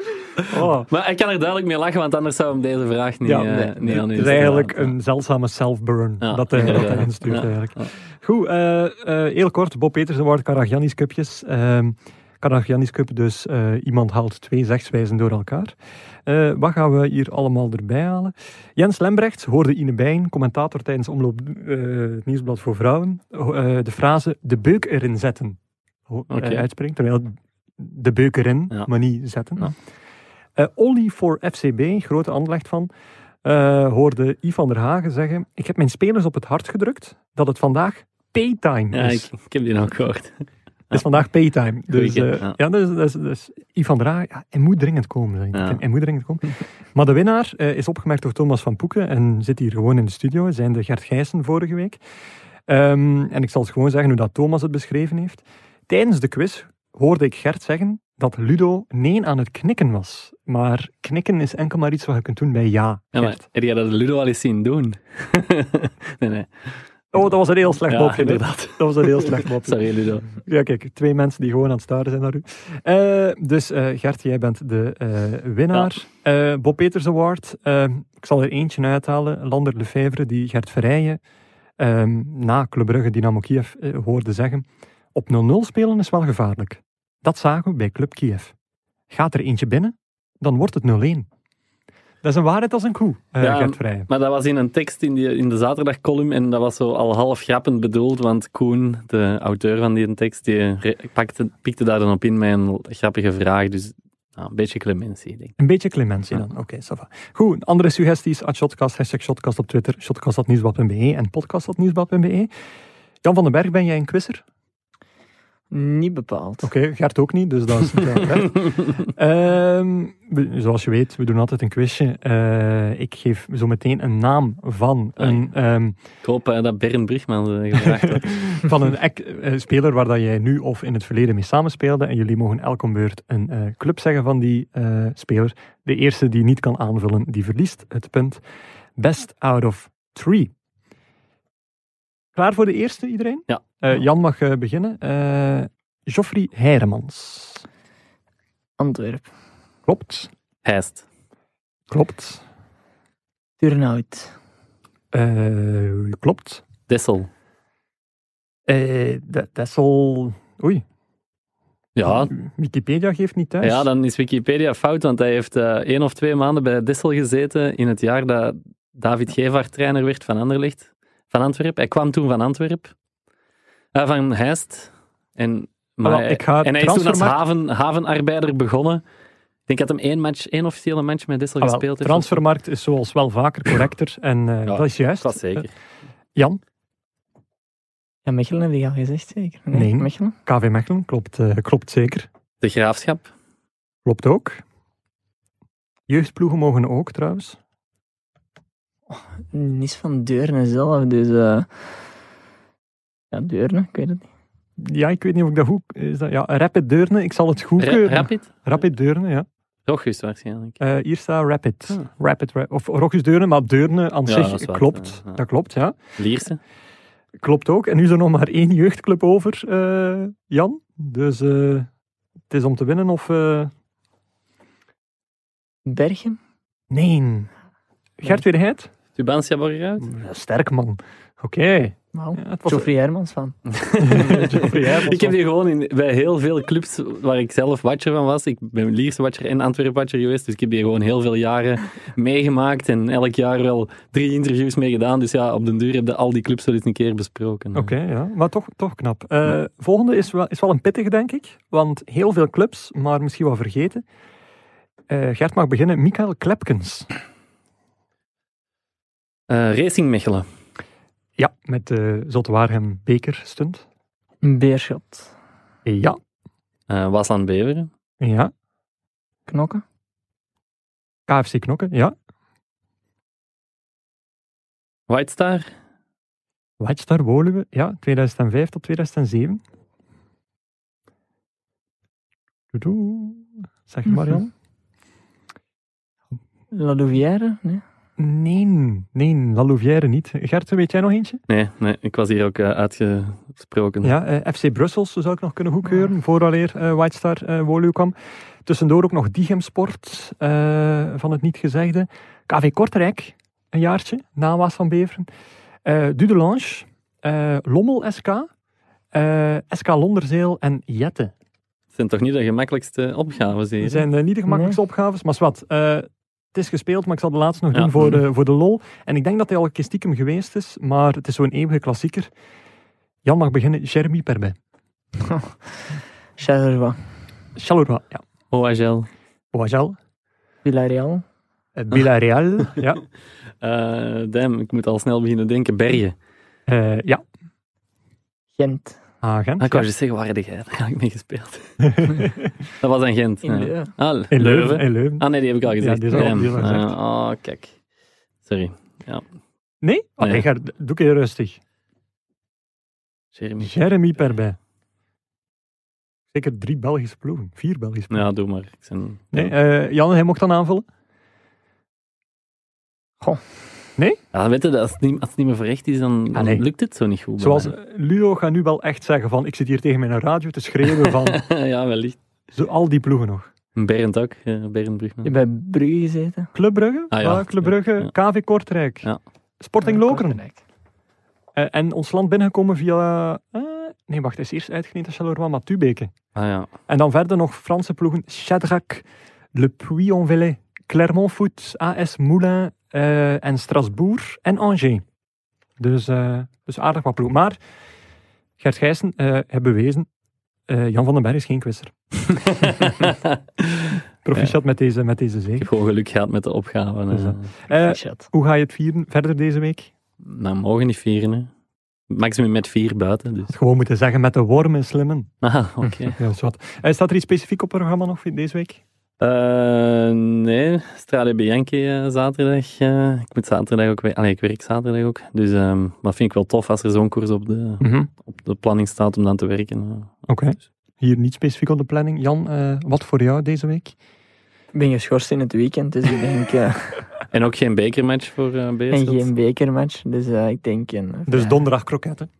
Oh. Maar ik kan er duidelijk mee lachen, want anders zou hem deze vraag niet, Ja, uh, nee, niet aan u het is eigenlijk stellen. een zeldzame self-burn Ja. dat hij, dat hij Ja. instuurt Ja. eigenlijk. Ja. Goed, uh, uh, heel kort. Bob Peters Award, Karagiannis Cupjes. Uh, Karagiannis Cup, dus uh, iemand haalt twee zegswijzen door elkaar. Uh, wat gaan we hier allemaal erbij halen? Jens Lembrechts hoorde Ine Bijen, commentator tijdens Omloop uh, het Nieuwsblad voor Vrouwen, uh, de frase de beuk erin zetten uh, Okay. uitspreekt. Terwijl de beuk erin, Ja. maar niet zetten. Ja. Uh, Ollie voor F C B, grote Anderlecht van, uh, hoorde Yves van der Hagen zeggen: ik heb mijn spelers op het hart gedrukt dat het vandaag paytime Ja, is. ik, ik heb die nog gehoord. Het is vandaag paytime. Dus, Goeie, uh, ja. ja, dus, dus, dus Yves van der Hagen, ja, hij moet dringend komen. Zeg ik. Ja. Hij moet dringend komen. Maar de winnaar uh, is opgemerkt door Thomas van Poeken en zit hier gewoon in de studio. Zijn de Gert Gijssen vorige week. Um, en ik zal het gewoon zeggen hoe dat Thomas het beschreven heeft. Tijdens de quiz hoorde ik Gert zeggen dat Ludo nee aan het knikken was. Maar knikken is enkel maar iets wat je kunt doen bij ja, Ja, maar Gert. heb je dat de Ludo al eens zien doen? nee, nee. Oh, dat was een heel slecht Ja, mopje. hè. inderdaad. Dat was een heel slecht mopje. Sorry, Ludo. Ja, kijk, twee mensen die gewoon aan het staren zijn naar u. Uh, dus uh, Gert, jij bent de uh, winnaar. Uh, Bob Peters Award. Uh, ik zal er eentje uithalen. Lander Lefevre, die Gert Verrijen um, na Club Brugge Dynamo Kiev uh, hoorde zeggen: op nul nul spelen is wel gevaarlijk. Dat zagen we bij Club Kiev. Gaat er eentje binnen, dan wordt het nul een. Dat is een waarheid als een koe, uh, Ja, Gert Verrijen. Maar dat was in een tekst in, die, in de zaterdagcolumn en dat was zo al half grappend bedoeld, want Koen, de auteur van die tekst, die re- pakte, pikte daar dan op in met een grappige vraag. Dus nou, een beetje clementie, denk ik. Een beetje clementie dan. Oké, okay, ça va. Goed, andere suggesties. At Shotcast, hashtag Shotcast op Twitter, shotcast at nieuwsblad punt be en podcast at nieuwsblad punt be. Jan van den Berg, ben jij een quizzer? Niet bepaald. Oké, okay, Gert ook niet, dus dat is um, we, zoals je weet, we doen altijd een quizje. Uh, ik geef zo meteen een naam van een... Um, ik hoop uh, dat Bernd Brugman uh, gevraagd wordt. van een uh, speler waar dat jij nu of in het verleden mee samenspeelde. En jullie mogen elk om beurt een uh, club zeggen van die uh, speler. De eerste die niet kan aanvullen, die verliest het punt. Best out of three. Klaar voor de eerste, iedereen? Ja. Uh, Jan mag uh, beginnen. Uh, Joffrey Heiremans. Antwerp. Klopt. Heist. Klopt. Turnhout. Uh, klopt. Dessel. Uh, Dessel... Oei. Ja. Wikipedia geeft niet thuis. Ja, dan is Wikipedia fout, want hij heeft uh, één of twee maanden bij Dessel gezeten in het jaar dat David Gevaert trainer werd van Anderlecht. Van Antwerpen. Hij kwam toen van Antwerpen. Uh, van Heist. En, maar well, ik ga en hij is toen als transfermarkt... haven, havenarbeider begonnen. Ik denk dat hem één, match, één officiële match met Dessel ah, gespeeld heeft. Transfermarkt is zoals wel vaker correcter. En uh, ja, dat is juist. Dat zeker. Uh, Jan? Ja, Mechelen heb je al gezegd, zeker? Nee, nee. Mechelen? K V Mechelen, klopt, uh, klopt zeker. De Graafschap? Klopt ook. Jeugdploegen mogen ook, trouwens. Oh, niet van Deurne zelf, dus... Uh... Ja, Deurne, ik weet het niet. Ja, ik weet niet of ik dat goed... Is dat, ja, Rapid Deurne, ik zal het goedkeuren. Ra- Rapid? Rapid Deurne, ja. Rochus waarschijnlijk. Uh, hier staat Rapid. Ah. Rapid ra- of Rochus Deurne, maar Deurne aan Ja, zich dat is waar. klopt. Ja, ja. Dat klopt, ja. Lierse? Klopt ook. En nu is er nog maar één jeugdclub over, uh, Jan. Dus uh, het is om te winnen of... Uh... Bergen? Nee. Gert Weerheid? Tubantia Borgerhout? Sterk, man. Oké. Okay. Wow. Ja, het was... Geoffrey Hermans van. Geoffrey Hermans ik heb die gewoon in, bij heel veel clubs waar ik zelf watcher van was. Ik ben Lierse watcher en Antwerp watcher geweest. Dus ik heb die gewoon heel veel jaren meegemaakt. En elk jaar wel drie interviews mee gedaan. Dus ja, op den duur heb je al die clubs wel eens een keer besproken. Oké, okay, ja. Maar toch, toch knap. Uh, ja. Volgende is wel, is wel een pittige, denk ik. Want heel veel clubs, maar misschien wel vergeten. Uh, Gert mag beginnen. Michael Klepkens. Uh, Racing Mechelen. Ja, met de Zulte Waregem bekerstunt. Beerschot. Ja. Uh, Waasland Beveren. Ja. Knokken. K F C Knokken, ja. White Star. White Star Woluwe, ja. tweeduizend vijf tot tweeduizend zeven. Doedoe. Zeg je maar, Jan. La Louvière, nee. Nee, nee, La Louvière niet. Gert, weet jij nog eentje? Nee, nee, ik was hier ook uh, uitgesproken. Ja, uh, F C Brussels zou ik nog kunnen goedkeuren, vooraleer uh, White Star uh, Woluwe kwam. Tussendoor ook nog Diegem Sport, uh, van het niet gezegde. K V Kortrijk, een jaartje, na Waas van Beveren. Uh, Dudelange, uh, Lommel S K, uh, S K Londerzeel en Jette. Het zijn toch niet de gemakkelijkste opgaves hier? Het zijn uh, niet de gemakkelijkste nee. opgaves, maar wat. Uh, het is gespeeld, maar ik zal de laatste nog ja. doen voor de, voor de lol. En ik denk dat hij al een keer stiekem geweest is, maar het is zo'n eeuwige klassieker. Jan mag beginnen. Jeremy Perbet. Charleroi. Charleroi, ja. O H L. O H L. Villarreal. Uh, Villarreal, ja. Uh, damn, ik moet al snel beginnen denken. Bergen. Uh, ja. Gent. Ah, Gent. Ah, ik wou ja. je zeggen, waar heb jij? Daar heb ik mee gespeeld. Dat was aan Gent. In ja. Leuven. Ah, In Leuven. Leuven. In Leuven. Ah nee, die heb ik al gezegd. Ja, die is al, die is al gezegd. Uh, oh, kijk. Sorry. Ja. Nee? Oh, Nee. nee, Gert, doe ik je rustig. Jeremy. Jeremy Perbet. Zeker drie Belgische ploegen. Vier Belgische ploegen. Ja, doe maar. Ik ben... Nee, uh, Jan, hij mocht dan aanvullen. Goh. Nee? Ja, weet je, als het niet, als het niet meer verrecht is, dan, dan Ah, nee. lukt het zo niet goed. Zoals uh, Ludo gaat nu wel echt zeggen van, ik zit hier tegen mijn radio te schreeuwen van, ja, wellicht. zo, al die ploegen nog. Berend ook, uh, Berend Brugman. Je hebt bij Brugge gezeten. Club Brugge, Ah, ja. ah, Club Brugge, Ja. K V Kortrijk, Ja. Sporting Ja, Lokeren. Kortrijk. Uh, en ons land binnengekomen via, uh, nee wacht, hij is eerst uitgeleend aan Charleroi, maar Tubeke. Ah ja. En dan verder nog Franse ploegen, Shadrach, Le Puy-en-Velay, Clermont Foot, A S Moulins uh, en Strasbourg en Angers. Dus, uh, dus aardig wat ploegen. Maar Gert Gijssen uh, heeft bewezen, uh, Jan van den Berg is geen quizzer. Proficiat ja. met, deze, met deze Ik zege. heb gewoon geluk gehad met de opgave. Dus, uh, uh, hoe ga je het vieren verder deze week? Nou, mogen niet vieren. Hè. Maximum met vier buiten. Dus. Gewoon moeten zeggen met de wormen slimmen. Ah, oké. Okay. Ja, wat. Uh, staat er iets specifiek op het programma nog deze week? Uh, nee, Strade Bianchi uh, zaterdag. Uh, ik moet zaterdag ook werken. Allee, ik werk zaterdag ook. Dus um, dat vind ik wel tof als er zo'n koers op de, mm-hmm. op de planning staat om dan te werken. Uh, Oké. Okay. Hier niet specifiek op de planning. Jan, uh, wat voor jou deze week? Ik ben geschorst in het weekend, dus ik denk... Uh, en ook geen bekermatch voor uh, Beerschot? En geen bekermatch, dus uh, ik denk... Een, dus vrijdag. Donderdag kroketten?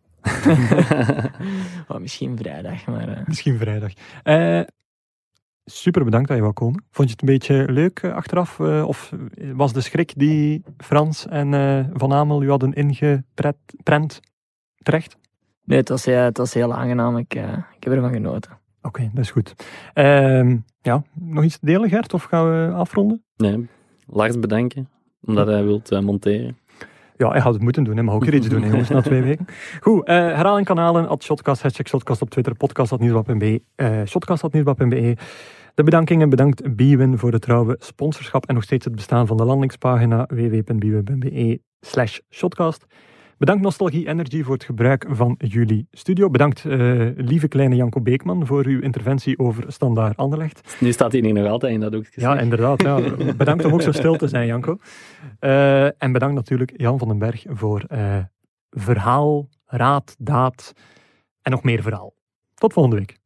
oh, misschien vrijdag, maar... Uh... Misschien vrijdag. Uh, super bedankt dat je wou komen. Vond je het een beetje leuk uh, achteraf? Uh, of was de schrik die Frans en uh, Van Amel u hadden ingeprent terecht? Nee, het was, ja, het was heel aangenaam. Ik, uh, ik heb ervan genoten. Oké, okay, dat is goed. Uh, ja, nog iets te delen, Gert? Of gaan we afronden? Nee, Lars bedanken, omdat hij wilt uh, monteren. Ja, hij had het moeten doen, hij mag ook er iets doen, hè, jongens, na twee weken. Goed, uh, herhaling kanalen, at Shotcast, hashtag Shotcast op Twitter, podcast at nieuwsblad punt b e, uh, shotcast at nieuwsblad punt b e. De bedankingen, bedankt Bwin voor de trouwe sponsorschap en nog steeds het bestaan van de landingspagina w w w punt bwin punt b e slash shotcast. Bedankt Nostalgie Energy voor het gebruik van jullie studio. Bedankt uh, lieve kleine Janko Beekman voor uw interventie over Standaard Anderlecht. Nu staat hij niet nog altijd in dat hoekje. Ja, inderdaad. Ja. Bedankt om ook zo stil te zijn, Janko. Uh, en bedankt natuurlijk Jan van den Berg voor uh, verhaal, raad, daad en nog meer verhaal. Tot volgende week.